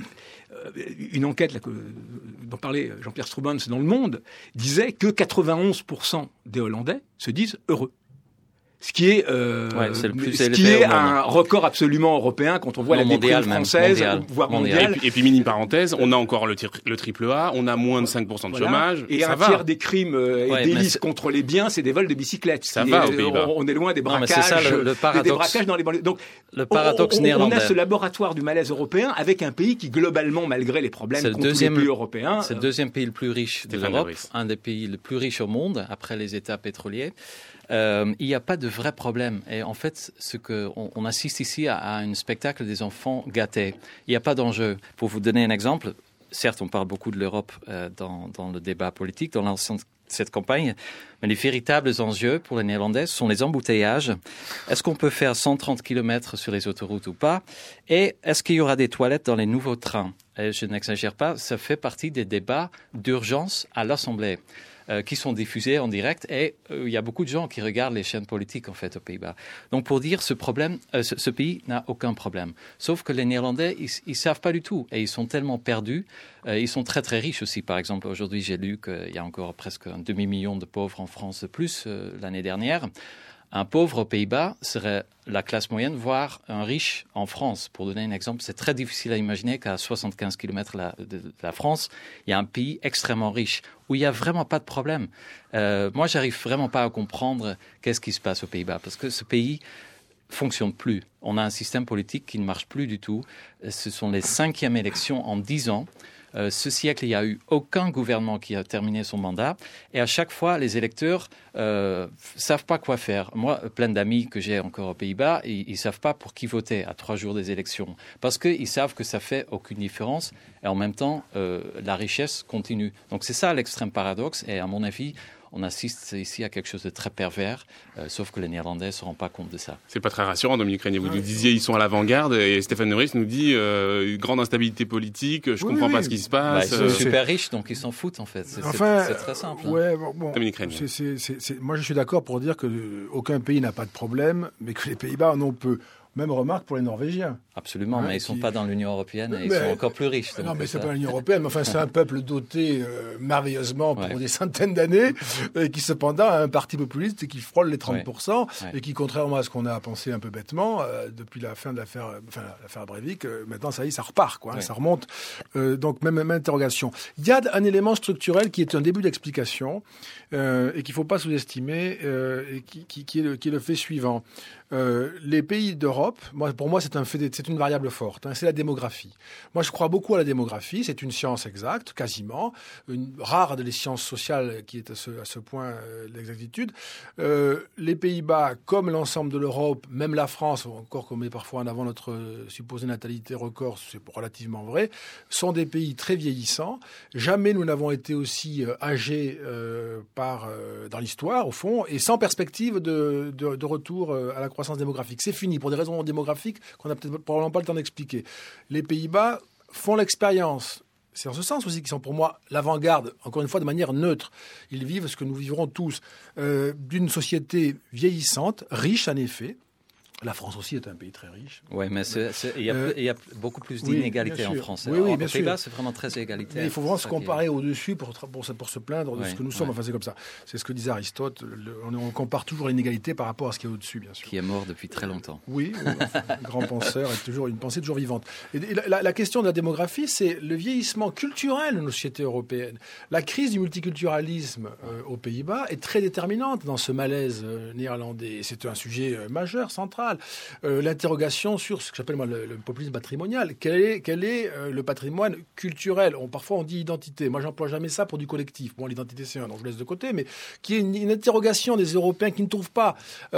Une enquête dont parlait Jean-Pierre Stroobans dans Le Monde disait que 91% des Hollandais se disent heureux. Ce qui est, un record absolument européen quand on voit la déprime française, voire mondiale. Et puis mini parenthèse, on a encore le triple A, on a moins de 5% de chômage. Et un tiers des crimes et délices contre les biens, c'est des vols de bicyclettes. Ça va aux Pays-Bas. On est loin des braquages, c'est ça, le paradoxe, des braquages dans les banlieues. Donc, le paradoxe néerlandais. On a ce laboratoire du malaise européen avec un pays qui, globalement, malgré les problèmes contre tous les pays européens... C'est le deuxième pays le plus riche de l'Europe, un des pays les plus riches au monde, après les États pétroliers. Il n'y a pas de vrai problème. Et en fait, on assiste ici à un spectacle des enfants gâtés. Il n'y a pas d'enjeu. Pour vous donner un exemple, certes, on parle beaucoup de l'Europe dans le débat politique, dans l'ensemble de cette campagne, mais les véritables enjeux pour les Néerlandais sont les embouteillages. Est-ce qu'on peut faire 130 km sur les autoroutes ou pas? Et est-ce qu'il y aura des toilettes dans les nouveaux trains? Et je n'exagère pas, ça fait partie des débats d'urgence à l'Assemblée. Qui sont diffusés en direct et il y a beaucoup de gens qui regardent les chaînes politiques en fait aux Pays-Bas. Donc pour dire ce pays n'a aucun problème. Sauf que les Néerlandais ils savent pas du tout et ils sont tellement perdus. Ils sont très très riches aussi. Par exemple aujourd'hui j'ai lu qu'il y a encore presque un demi-million de pauvres en France de plus l'année dernière. Un pauvre aux Pays-Bas serait la classe moyenne, voire un riche en France. Pour donner un exemple, c'est très difficile à imaginer qu'à 75 km de la France, il y a un pays extrêmement riche, où il n'y a vraiment pas de problème. Moi, j'arrive vraiment pas à comprendre qu'est-ce qui se passe aux Pays-Bas, parce que ce pays fonctionne plus. On a un système politique qui ne marche plus du tout. Ce sont les 5e élections en 10 ans. Ce siècle, il n'y a eu aucun gouvernement qui a terminé son mandat. Et à chaque fois, les électeurs savent pas quoi faire. Moi, plein d'amis que j'ai encore aux Pays-Bas, ils savent pas pour qui voter à 3 jours des élections. Parce qu'ils savent que ça fait aucune différence. Et en même temps, la richesse continue. Donc c'est ça l'extrême paradoxe. Et à mon avis, on assiste ici à quelque chose de très pervers, sauf que les Néerlandais ne se rendent pas compte de ça. C'est pas très rassurant, Dominique Régnier. Vous nous disiez ils sont à l'avant-garde et Stéphane Neuris nous dit grande instabilité politique, je comprends pas ce qui se passe. Ils sont super riches, donc ils s'en foutent en fait. C'est très simple. Ouais, bon, Dominique Régnier. Moi je suis d'accord pour dire qu'aucun pays n'a pas de problème, mais que les Pays-Bas en ont peu. Même remarque pour les Norvégiens. Absolument, mais ils ne sont pas dans l'Union européenne et ils sont encore plus riches. Non, mais c'est pas l'Union européenne. Enfin, c'est un peuple doté merveilleusement pour des centaines d'années et qui cependant a un parti populiste qui frôle les 30% et qui, contrairement à ce qu'on a pensé un peu bêtement, depuis la fin de l'affaire Breivik, maintenant ça y est, ça repart, quoi. Ça remonte. Donc même interrogation. Il y a un élément structurel qui est un début d'explication et qu'il ne faut pas sous-estimer et qui est le fait suivant. Les pays d'Europe, pour moi, c'est une variable forte. C'est la démographie. Moi, je crois beaucoup à la démographie. C'est une science exacte, quasiment, rare des sciences sociales qui est à ce point l'exactitude. Les Pays-Bas, comme l'ensemble de l'Europe, même la France, encore qu'on met parfois en avant notre supposée natalité record, c'est relativement vrai, sont des pays très vieillissants. Jamais nous n'avons été aussi âgés dans l'histoire, au fond, et sans perspective de retour à la croissance démographique. C'est fini pour des raisons démographiques qu'on n'a probablement pas le temps d'expliquer. Les Pays-Bas font l'expérience c'est en ce sens aussi qu'ils sont pour moi l'avant-garde, encore une fois de manière neutre. Ils vivent ce que nous vivrons tous, d'une société vieillissante, riche en effet. La France aussi est un pays très riche. Oui, mais il y a beaucoup plus d'inégalités en France. Oui, bien sûr. Aux Pays-Bas, c'est vraiment très égalitaire. Mais il faut vraiment se comparer au-dessus pour se plaindre de ce que nous sommes. Enfin, c'est comme ça. C'est ce que disait Aristote. On compare toujours l'inégalité par rapport à ce qui est au-dessus, bien sûr. Qui est mort depuis très longtemps. Oui, un grand penseur, une pensée toujours vivante. Et la question de la démographie, c'est le vieillissement culturel de nos sociétés européennes. La crise du multiculturalisme aux Pays-Bas est très déterminante dans ce malaise néerlandais. C'est un sujet majeur, central. L'interrogation sur ce que j'appelle moi le populisme patrimonial. Quel est le patrimoine culturel? Parfois on dit identité. Moi j'emploie jamais ça pour du collectif. Bon, l'identité c'est un, donc je laisse de côté, mais qui est une interrogation des Européens qui ne trouvent pas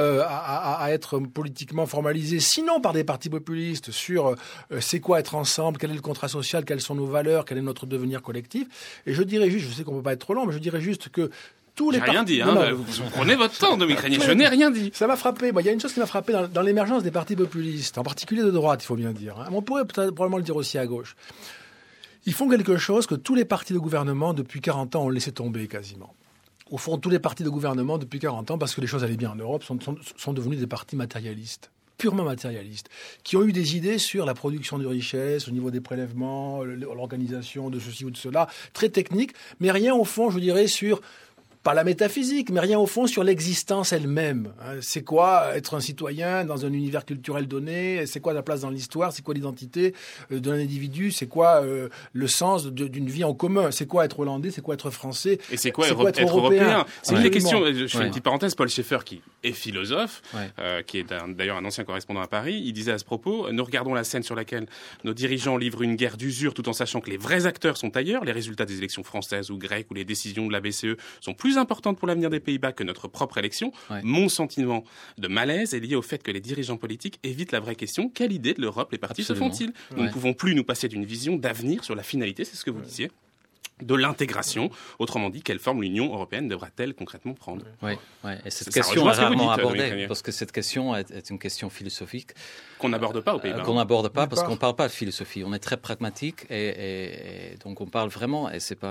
à être politiquement formalisés, sinon par des partis populistes sur c'est quoi être ensemble, quel est le contrat social, quelles sont nos valeurs, quel est notre devenir collectif. Et je dirais juste, je sais qu'on peut pas être trop long, mais je dirais juste que j'ai rien dit, vous prenez votre temps, Dominique Régnier, je n'ai rien dit. Ça m'a frappé. Il y a une chose qui m'a frappé dans l'émergence des partis populistes, en particulier de droite, il faut bien dire. On pourrait probablement le dire aussi à gauche. Ils font quelque chose que tous les partis de gouvernement depuis 40 ans ont laissé tomber quasiment. Au fond, tous les partis de gouvernement depuis 40 ans, parce que les choses allaient bien en Europe, sont devenus des partis matérialistes. Purement matérialistes, qui ont eu des idées sur la production de richesses, au niveau des prélèvements, l'organisation de ceci ou de cela, très techniques, mais rien au fond, je dirais, sur pas la métaphysique, mais rien au fond sur l'existence elle-même. C'est quoi être un citoyen dans un univers culturel donné? C'est quoi la place dans l'histoire? C'est quoi l'identité d'un individu? C'est quoi le sens d'une vie en commun? C'est quoi être hollandais? C'est quoi être français? Et c'est quoi être européen? C'est une des questions. Je fais une petite parenthèse. Paul Schaeffer, qui est philosophe, qui est d'ailleurs un ancien correspondant à Paris, il disait à ce propos: nous regardons la scène sur laquelle nos dirigeants livrent une guerre d'usure tout en sachant que les vrais acteurs sont ailleurs. Les résultats des élections françaises ou grecques ou les décisions de la BCE sont plus importante pour l'avenir des Pays-Bas que notre propre élection. Mon sentiment de malaise est lié au fait que les dirigeants politiques évitent la vraie question: quelle idée de l'Europe les partis se font-ils? Nous ne pouvons plus nous passer d'une vision d'avenir sur la finalité, c'est ce que vous disiez, de l'intégration. Autrement dit, quelle forme l'Union européenne devra-t-elle concrètement prendre? Et cette question est rarement abordée, parce que cette question est une question philosophique. Qu'on n'aborde pas aux Pays-Bas. Qu'on n'aborde pas, parce qu'on ne parle pas de philosophie. On est très pragmatique, et donc on parle vraiment, et ça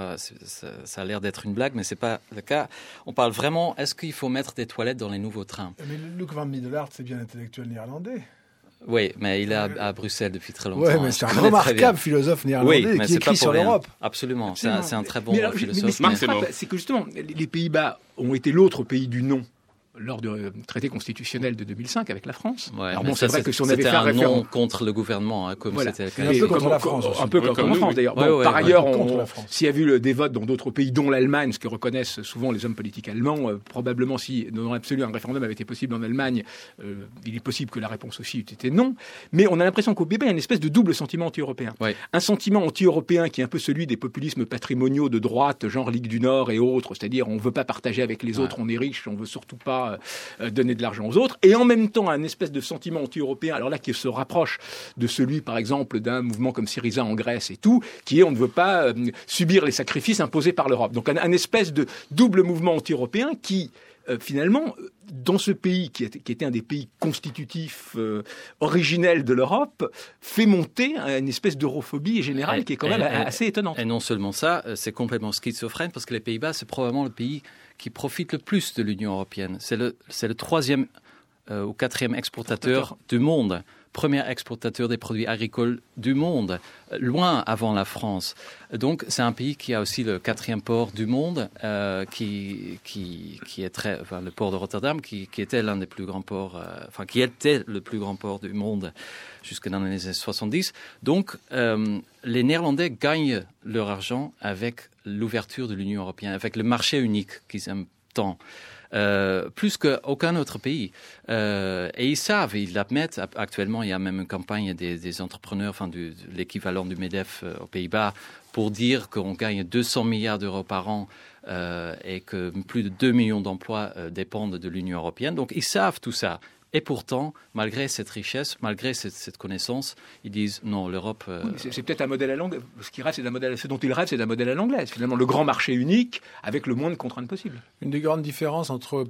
a l'air d'être une blague, mais ce n'est pas le cas. On parle vraiment, est-ce qu'il faut mettre des toilettes dans les nouveaux trains? Mais Luc van Middelaert, c'est bien intellectuel néerlandais. Oui, mais il est à Bruxelles depuis très longtemps. Oui, mais c'est un remarquable philosophe néerlandais qui écrit sur l'Europe. Absolument, c'est un très bon philosophe. Mais ce qui me frappe, c'est que justement, les Pays-Bas ont été l'autre pays du non lors du traité constitutionnel de 2005 avec la France. Alors bon, c'est vrai que si on avait fait un non contre le gouvernement, comme c'était le cas. Un peu contre la France aussi. Un peu comme en France d'ailleurs. Par ailleurs, s'il y a eu des votes dans d'autres pays, dont l'Allemagne, ce que reconnaissent souvent les hommes politiques allemands, probablement si dans l'absolu un référendum avait été possible en Allemagne, il est possible que la réponse aussi eût été non. Mais on a l'impression qu'au Pays-Bas, il y a une espèce de double sentiment anti-européen. Un sentiment anti-européen qui est un peu celui des populismes patrimoniaux de droite, genre Ligue du Nord et autres, c'est-à-dire on ne veut pas partager avec les autres, on est riche, on ne veut surtout pas donner de l'argent aux autres, et en même temps un espèce de sentiment anti-européen, alors là qui se rapproche de celui par exemple d'un mouvement comme Syriza en Grèce et tout, qui est on ne veut pas subir les sacrifices imposés par l'Europe. Donc un espèce de double mouvement anti-européen qui finalement, dans ce pays qui était un des pays constitutifs originels de l'Europe, fait monter une espèce d'europhobie générale qui est quand même assez étonnante. Et non seulement ça, c'est complètement schizophrène, parce que les Pays-Bas, c'est probablement le pays qui profite le plus de l'Union européenne. C'est le troisième ou quatrième exportateur du monde. Premier exportateur des produits agricoles du monde, loin avant la France. Donc, c'est un pays qui a aussi le quatrième port du monde, qui est le port de Rotterdam, qui était l'un des plus grands ports, qui était le plus grand port du monde jusque dans les années 70. Donc, les Néerlandais gagnent leur argent avec l'ouverture de l'Union européenne, avec le marché unique qu'ils aiment tant. Plus qu'aucun autre pays. Et ils savent, ils l'admettent. Actuellement, il y a même une campagne des entrepreneurs, de l'équivalent du MEDEF aux Pays-Bas, pour dire qu'on gagne 200 milliards d'euros par an et que plus de 2 millions d'emplois dépendent de l'Union européenne. Donc, ils savent tout ça. Et pourtant, malgré cette richesse, malgré cette connaissance, ils disent non, l'Europe... C'est peut-être un modèle à l'anglaise. Ce dont ils rêvent, c'est d'un modèle à l'anglaise. Finalement, le grand marché unique avec le moins de contraintes possibles. Une des grandes différences entre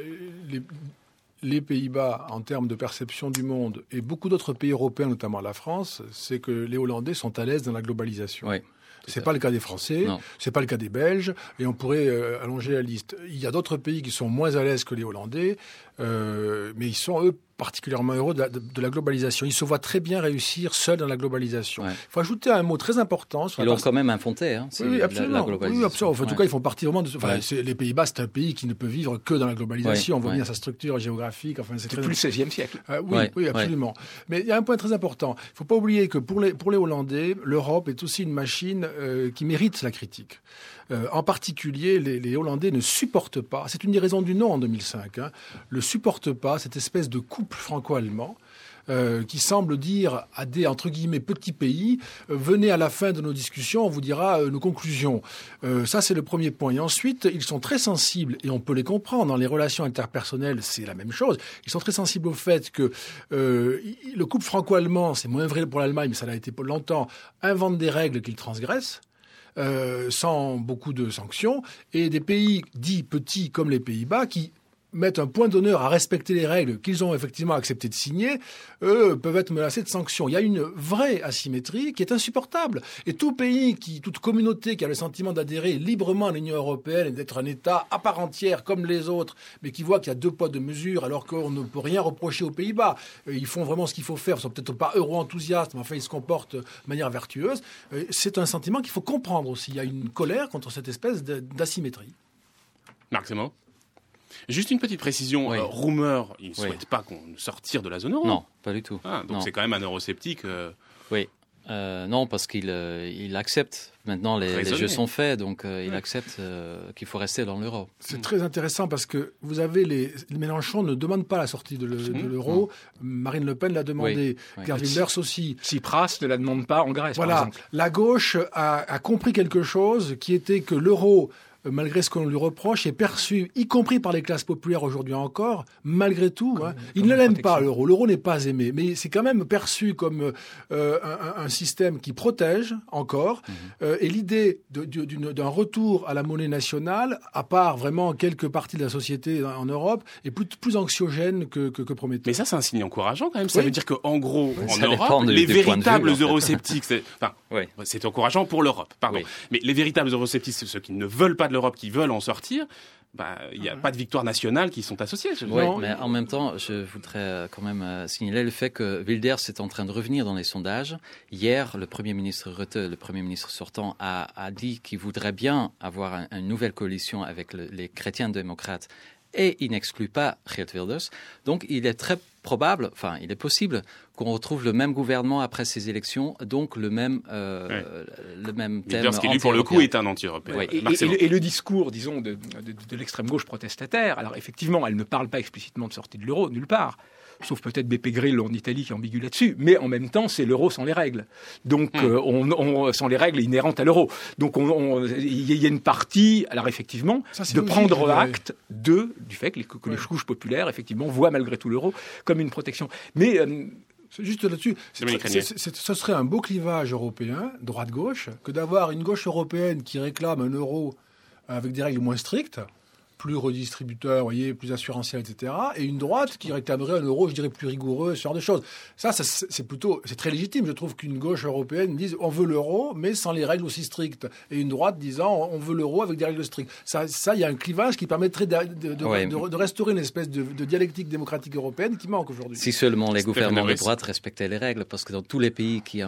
les Pays-Bas en termes de perception du monde et beaucoup d'autres pays européens, notamment la France, c'est que les Hollandais sont à l'aise dans la globalisation. Oui. C'est pas le cas des Français, c'est pas le cas des Belges, et on pourrait allonger la liste. Il y a d'autres pays qui sont moins à l'aise que les Hollandais, mais ils sont, eux, particulièrement heureux de la globalisation. Ils se voient très bien réussir seuls dans la globalisation. Il faut ajouter un mot très important. Ils l'ont quand même inventé, oui, absolument. la globalisation. Oui, absolument. En tout cas, ils font partie vraiment de... les Pays-Bas, c'est un pays qui ne peut vivre que dans la globalisation. On voit bien sa structure géographique. C'est depuis le XVIe siècle. Oui, absolument. Mais il y a un point très important. Il ne faut pas oublier que pour les Hollandais, l'Europe est aussi une machine qui mérite la critique. En particulier, les Hollandais ne supportent pas, c'est une des raisons du non en 2005, ne supportent pas cette espèce de couple franco-allemand qui semble dire à des, entre guillemets, petits pays, venez à la fin de nos discussions, on vous dira nos conclusions. Ça, c'est le premier point. Et ensuite, ils sont très sensibles, et on peut les comprendre, dans les relations interpersonnelles, c'est la même chose. Ils sont très sensibles au fait que le couple franco-allemand, c'est moins vrai pour l'Allemagne, mais ça l'a été pour longtemps, invente des règles qu'ils transgressent. Sans beaucoup de sanctions, et des pays dits petits comme les Pays-Bas qui mettent un point d'honneur à respecter les règles qu'ils ont effectivement accepté de signer, eux, peuvent être menacés de sanctions. Il y a une vraie asymétrie qui est insupportable. Et tout pays, toute communauté qui a le sentiment d'adhérer librement à l'Union européenne et d'être un État à part entière comme les autres, mais qui voit qu'il y a 2 poids 2 mesures, alors qu'on ne peut rien reprocher aux Pays-Bas. Ils font vraiment ce qu'il faut faire. Ils ne sont peut-être pas euro-enthousiastes, mais enfin, ils se comportent de manière vertueuse. C'est un sentiment qu'il faut comprendre aussi. Il y a une colère contre cette espèce d'asymétrie. Marc Zemmour. Juste une petite précision, Rumeur, il ne souhaite pas qu'on sortir de la zone euro. Non, pas du tout. Donc c'est quand même un eurosceptique. Oui, non, parce qu'il accepte. Maintenant, les jeux sont faits, donc il accepte qu'il faut rester dans l'euro. C'est très intéressant parce que vous avez Mélenchon ne demande pas la sortie de l'euro. Marine Le Pen l'a demandé. Geert Wilders aussi. Tsipras ne la demande pas en Grèce, par exemple. La gauche a compris quelque chose qui était que l'euro, malgré ce qu'on lui reproche, est perçu, y compris par les classes populaires aujourd'hui encore, malgré tout. Ils ne l'aiment pas, l'euro. L'euro n'est pas aimé. Mais c'est quand même perçu comme un système qui protège encore. Et l'idée d'un retour à la monnaie nationale, à part vraiment quelques parties de la société en Europe, est plus anxiogène que prometteur. Mais ça, c'est un signe encourageant quand même. Ça veut dire qu'en gros, en Europe, les véritables eurosceptiques, c'est encourageant pour l'Europe, pardon. Mais les véritables eurosceptiques, c'est ceux qui ne veulent pas de l'Europe, qui veulent en sortir, il n'y a pas de victoire nationale qui sont associées. Oui, mais en même temps, je voudrais quand même signaler le fait que Wilders est en train de revenir dans les sondages. Hier, le Premier ministre Rutte, le Premier ministre sortant, a dit qu'il voudrait bien avoir une nouvelle coalition avec les chrétiens démocrates, et il n'exclut pas Geert Wilders. Donc il est très probable, il est possible qu'on retrouve le même gouvernement après ces élections, donc le même thème. Wilders qui, lui, pour le coup, est un anti-européen. Oui. Et le discours, disons, de l'extrême gauche protestataire, alors effectivement, elle ne parle pas explicitement de sortie de l'euro, nulle part. Sauf peut-être Beppe Grillo en Italie qui est ambigu là-dessus, mais en même temps, c'est l'euro sans les règles. Donc, sans les règles inhérentes à l'euro. Donc, il y a une partie, alors effectivement, de prendre acte du fait que les couches populaires, effectivement, voient malgré tout l'euro comme une protection. Mais... C'est juste là-dessus, ce serait un beau clivage européen, droite-gauche, que d'avoir une gauche européenne qui réclame un euro avec des règles moins strictes, plus redistributeur, plus assurantiel, etc. Et une droite qui réclamerait un euro, je dirais, plus rigoureux, ce genre de choses. Ça c'est très légitime. Je trouve qu'une gauche européenne dise on veut l'euro, mais sans les règles aussi strictes. Et une droite disant on veut l'euro avec des règles strictes. Ça, il y a un clivage qui permettrait de restaurer une espèce de dialectique démocratique européenne qui manque aujourd'hui. Si seulement les gouvernements de droite respectaient les règles, parce que dans tous les pays qui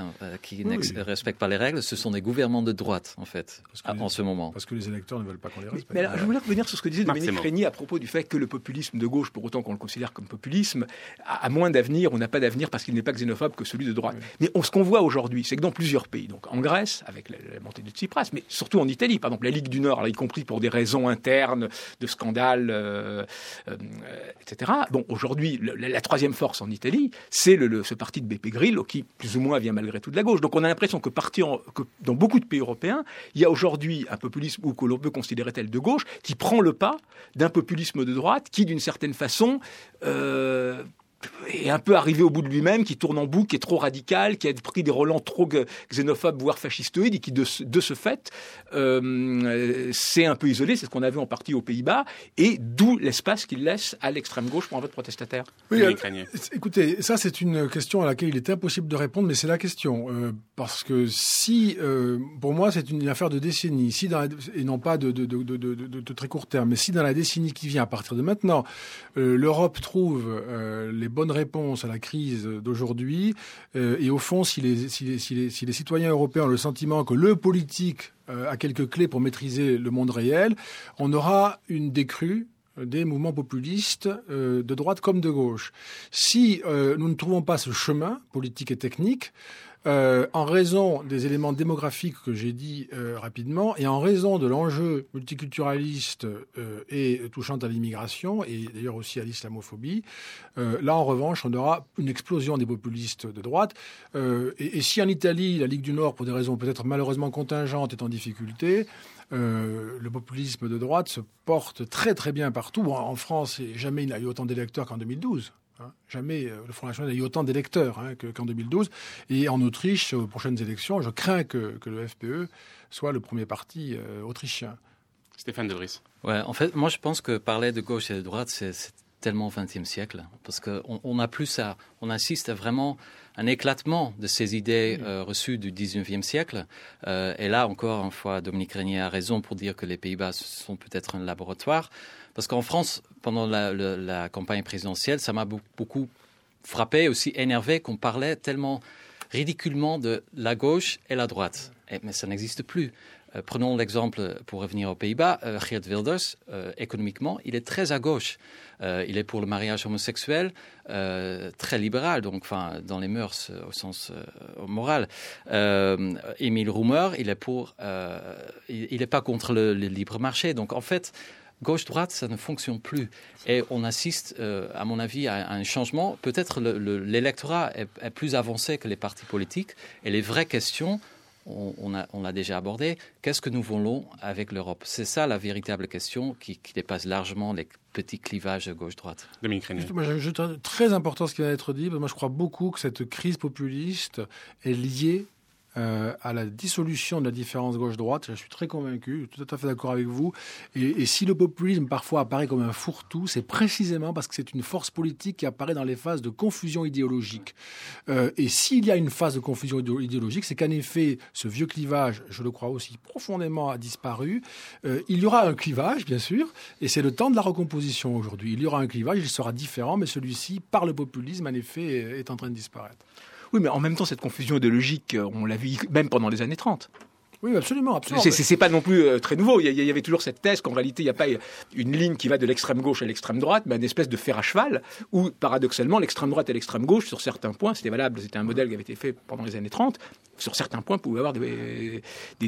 ne respectent pas les règles, ce sont des gouvernements de droite, en fait, en ce moment. Parce que les électeurs ne veulent pas qu'on les respecte. Mais alors, je voulais revenir sur ce que disait Dominique Régnier à propos du fait que le populisme de gauche, pour autant qu'on le considère comme populisme, a moins d'avenir ou n'a pas d'avenir parce qu'il n'est pas xénophobe que celui de droite. Mais ce qu'on voit aujourd'hui, c'est que dans plusieurs pays, donc en Grèce, avec la montée de Tsipras, mais surtout en Italie, par exemple la Ligue du Nord, alors, y compris pour des raisons internes, de scandales, etc. Bon, aujourd'hui, la troisième force en Italie, c'est ce parti de Beppe Grillo qui, plus ou moins, vient malgré tout de la gauche. Donc on a l'impression que dans beaucoup de pays européens, il y a aujourd'hui un populisme que l'on peut considérer tel de gauche qui prend le pas d'un populisme de droite qui, d'une certaine façon, est est un peu arrivé au bout de lui-même, qui tourne en boucle, qui est trop radical, qui a pris des relents trop xénophobes, voire fascistoïdes, et qui, de ce fait, s'est un peu isolé. C'est ce qu'on a vu en partie aux Pays-Bas, et d'où l'espace qu'il laisse à l'extrême gauche pour un vote protestataire. Oui, écoutez, ça c'est une question à laquelle il est impossible de répondre, mais c'est la question. Parce que si, pour moi, c'est une affaire de décennie, et non pas de très court terme, mais si dans la décennie qui vient, à partir de maintenant, l'Europe trouve les bonnes réponses à la crise d'aujourd'hui, et au fond, si les citoyens européens ont le sentiment que le politique a quelques clés pour maîtriser le monde réel, on aura une décrue des mouvements populistes de droite comme de gauche. Si nous ne trouvons pas ce chemin politique et technique, en raison des éléments démographiques que j'ai dit rapidement, et en raison de l'enjeu multiculturaliste et touchant à l'immigration, et d'ailleurs aussi à l'islamophobie, là en revanche, on aura une explosion des populistes de droite. Et si en Italie, la Ligue du Nord, pour des raisons peut-être malheureusement contingentes, est en difficulté, le populisme de droite se porte très très bien partout. En France, jamais il n'a eu autant d'électeurs qu'en 2012. Jamais le Front National n'a eu autant d'électeurs qu'en 2012. Et en Autriche, aux prochaines élections, je crains que le FPE soit le premier parti autrichien. Stéphane De Vries. Ouais, en fait, moi je pense que parler de gauche et de droite, c'est tellement 20e siècle. Parce qu'on a plus ça. On assiste à vraiment un éclatement de ces idées reçues du 19e siècle. Et là, encore une fois, Dominique Régnier a raison pour dire que les Pays-Bas sont peut-être un laboratoire. Parce qu'en France, pendant la campagne présidentielle, ça m'a beaucoup frappé, aussi énervé qu'on parlait tellement ridiculement de la gauche et la droite. Mais ça n'existe plus. Prenons l'exemple, pour revenir aux Pays-Bas, Geert Wilders, économiquement, il est très à gauche. Il est pour le mariage homosexuel, très libéral, donc dans les mœurs au sens moral. Émile Roemer, il est pas contre le libre marché. Donc en fait, gauche-droite, ça ne fonctionne plus. Et on assiste, à mon avis, à un changement. Peut-être l'électorat est plus avancé que les partis politiques. Et les vraies questions, on l'a déjà abordé. Qu'est-ce que nous voulons avec l'Europe? C'est ça la véritable question qui dépasse largement les petits clivages gauche-droite. Dominique Régnier. Moi, très important ce qui vient d'être dit. Moi, je crois beaucoup que cette crise populiste est liée à la dissolution de la différence gauche-droite. Je suis très convaincu, tout à fait d'accord avec vous. Et si le populisme parfois apparaît comme un fourre-tout, c'est précisément parce que c'est une force politique qui apparaît dans les phases de confusion idéologique. Et s'il y a une phase de confusion idéologique, c'est qu'en effet, ce vieux clivage, je le crois aussi profondément, a disparu. Il y aura un clivage, bien sûr, et c'est le temps de la recomposition aujourd'hui. Il y aura un clivage, il sera différent, mais celui-ci, par le populisme, en effet, est en train de disparaître. Oui, mais en même temps, cette confusion idéologique, on l'a vu même pendant les années 30. Oui, absolument. C'est pas non plus très nouveau. Il y avait toujours cette thèse qu'en réalité, il n'y a pas une ligne qui va de l'extrême gauche à l'extrême droite, mais une espèce de fer à cheval, où, paradoxalement, l'extrême droite et l'extrême gauche, sur certains points, c'était valable, c'était un modèle qui avait été fait pendant les années 30, sur certains points, pouvaient avoir des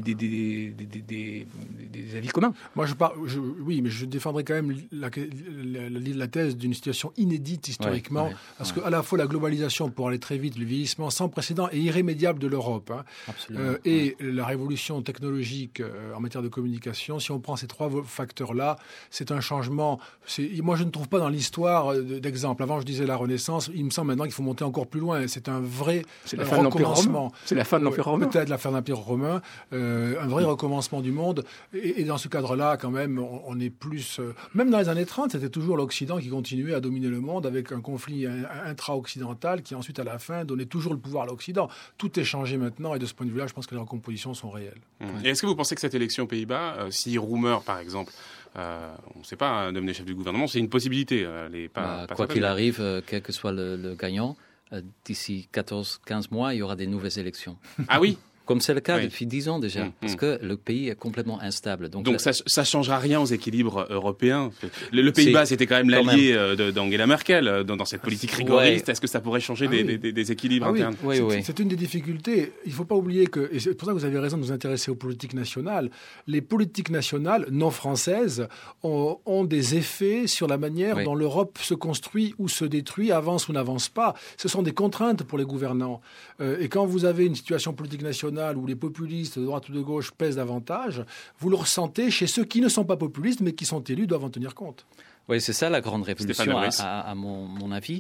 avis communs. Moi, oui, mais je défendrai quand même la thèse d'une situation inédite historiquement, parce qu'à la fois la globalisation pour aller très vite, le vieillissement sans précédent et irrémédiable de l'Europe, et la révolution technologique en matière de communication, si on prend ces trois facteurs-là, c'est un changement. Moi, je ne trouve pas dans l'histoire d'exemple. Avant, je disais la Renaissance. Il me semble maintenant qu'il faut monter encore plus loin. C'est un vrai recommencement. C'est la fin de l'Empire romain. Peut-être la fin de l'Empire romain. Un vrai recommencement du monde. Et dans ce cadre-là, quand même, on est plus... même dans les années 30, c'était toujours l'Occident qui continuait à dominer le monde avec un conflit intra-occidental qui, ensuite, à la fin, donnait toujours le pouvoir à l'Occident. Tout est changé maintenant. Et de ce point de vue-là, je pense que les recompositions sont réelles. Et est-ce que vous pensez que cette élection aux Pays-Bas, si Roemer, par exemple, on ne sait pas, devenir chef du gouvernement, c'est une possibilité. Quoi qu'il arrive, quel que soit le gagnant, d'ici 14-15 mois, il y aura des nouvelles élections. Ah oui? Comme c'est le cas depuis 10 ans déjà, parce que le pays est complètement instable. Donc ça ne changera rien aux équilibres européens. Le Pays-Bas, c'était quand même l'allié d'Angela Merkel dans cette politique rigoriste. Est-ce que ça pourrait changer des équilibres internes? C'est une des difficultés. Il ne faut pas oublier que, et c'est pour ça que vous avez raison de nous intéresser aux politiques nationales, les politiques nationales non françaises ont des effets sur la manière dont l'Europe se construit ou se détruit, avance ou n'avance pas. Ce sont des contraintes pour les gouvernants. Et quand vous avez une situation politique nationale où les populistes de droite ou de gauche pèsent davantage, vous le ressentez chez ceux qui ne sont pas populistes mais qui sont élus, doivent en tenir compte. Oui, c'est ça la grande révolution à mon avis.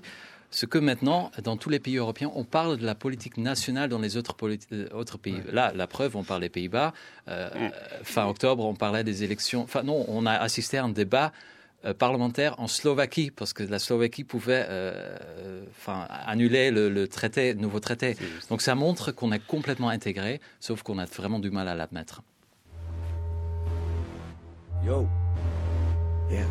Ce que maintenant, dans tous les pays européens, on parle de la politique nationale dans les autres pays. Ouais. Là, la preuve, on parle des Pays-Bas. Fin octobre, on parlait des élections. Enfin non, on a assisté à un débat parlementaire en Slovaquie, parce que la Slovaquie pouvait annuler le nouveau traité. Donc ça montre qu'on est complètement intégré, sauf qu'on a vraiment du mal à l'admettre. Yo, yeah,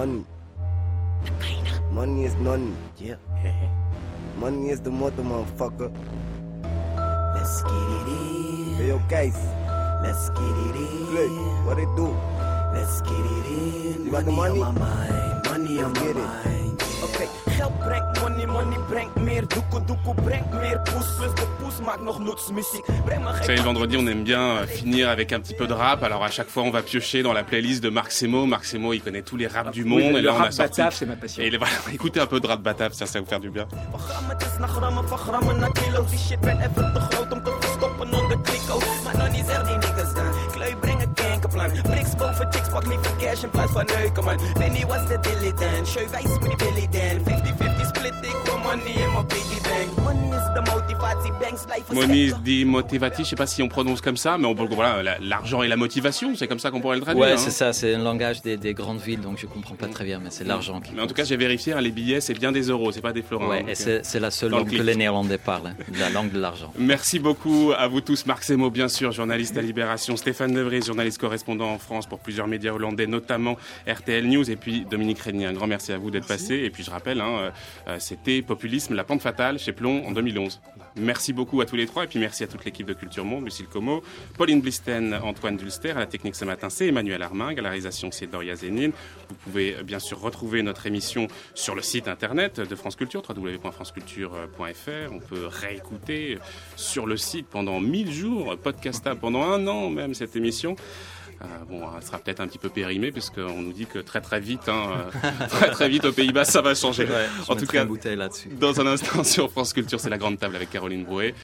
money is none, yeah. Money is the mother, motherfucker. Let's get it in. Hey, yo, guys. Let's get it in. Play. What it do? Let's get it in. You got the money? On my mind. Money on my mind. Oké, geld brengt money brengt meer doekoe brengt meer poes. Plus de poes maakt nog noods muziek. Vous savez, le vendredi, on aime bien finir avec un petit peu de rap. Alors à chaque fois, on va piocher dans la playlist de Marc Semo. Marc Semo, il connaît tous les raps du monde. Oui, et là, le on a rap sorti... bataf, c'est ma passion. Et voilà, écoutez un peu de rap bataf, ça va vous faire du bien. Bliks boven chicks, pak liever cash in plaats van neuken, man. Benny was de dilly dan, show wijs met die Billy dan. 50-50 split, ik wil money in mijn piggy bank. Money is de motivatie, banks life is... Money is the motivati, je sais pas si on prononce comme ça, mais voilà, l'argent et la motivation, c'est comme ça qu'on pourrait le traduire. Ouais, hein. c'est ça, c'est un langage des grandes villes, donc je comprends pas très bien, mais c'est l'argent qui... Mais en tout cas, j'ai vérifié, hein, les billets, c'est bien des euros, c'est pas des florins. Ouais, hein, et c'est la seule langue que les Néerlandais parlent, la langue de l'argent. Merci beaucoup à vous tous. Marc Semo, bien sûr, journaliste à Libération. Stéphane De Vries, journaliste correspondant en France pour plusieurs médias hollandais, notamment RTL News. Et puis Dominique Régnier, un grand merci à vous d'être passé. Et puis je rappelle, c'était Populisme, la pente fatale chez Plon en 2011. Merci beaucoup à tous les trois. Et puis merci à toute l'équipe de Culture Monde, Lucille Como, Pauline Blisten, Antoine Dulster. À la technique ce matin, c'est Emmanuel Armingue. À la réalisation, c'est Doria Zénine. Vous pouvez bien sûr retrouver notre émission sur le site internet de France Culture, www.franceculture.fr. On peut réécouter sur le site pendant 1000 jours, podcastable pendant 1 an même cette émission. Elle sera peut-être un petit peu périmée puisqu'on nous dit que très vite, très vite aux Pays-Bas, ça va changer. Ouais, en tout cas, une bouteille là-dessus. Dans un instant sur France Culture, c'est la grande table avec Caroline Brouet.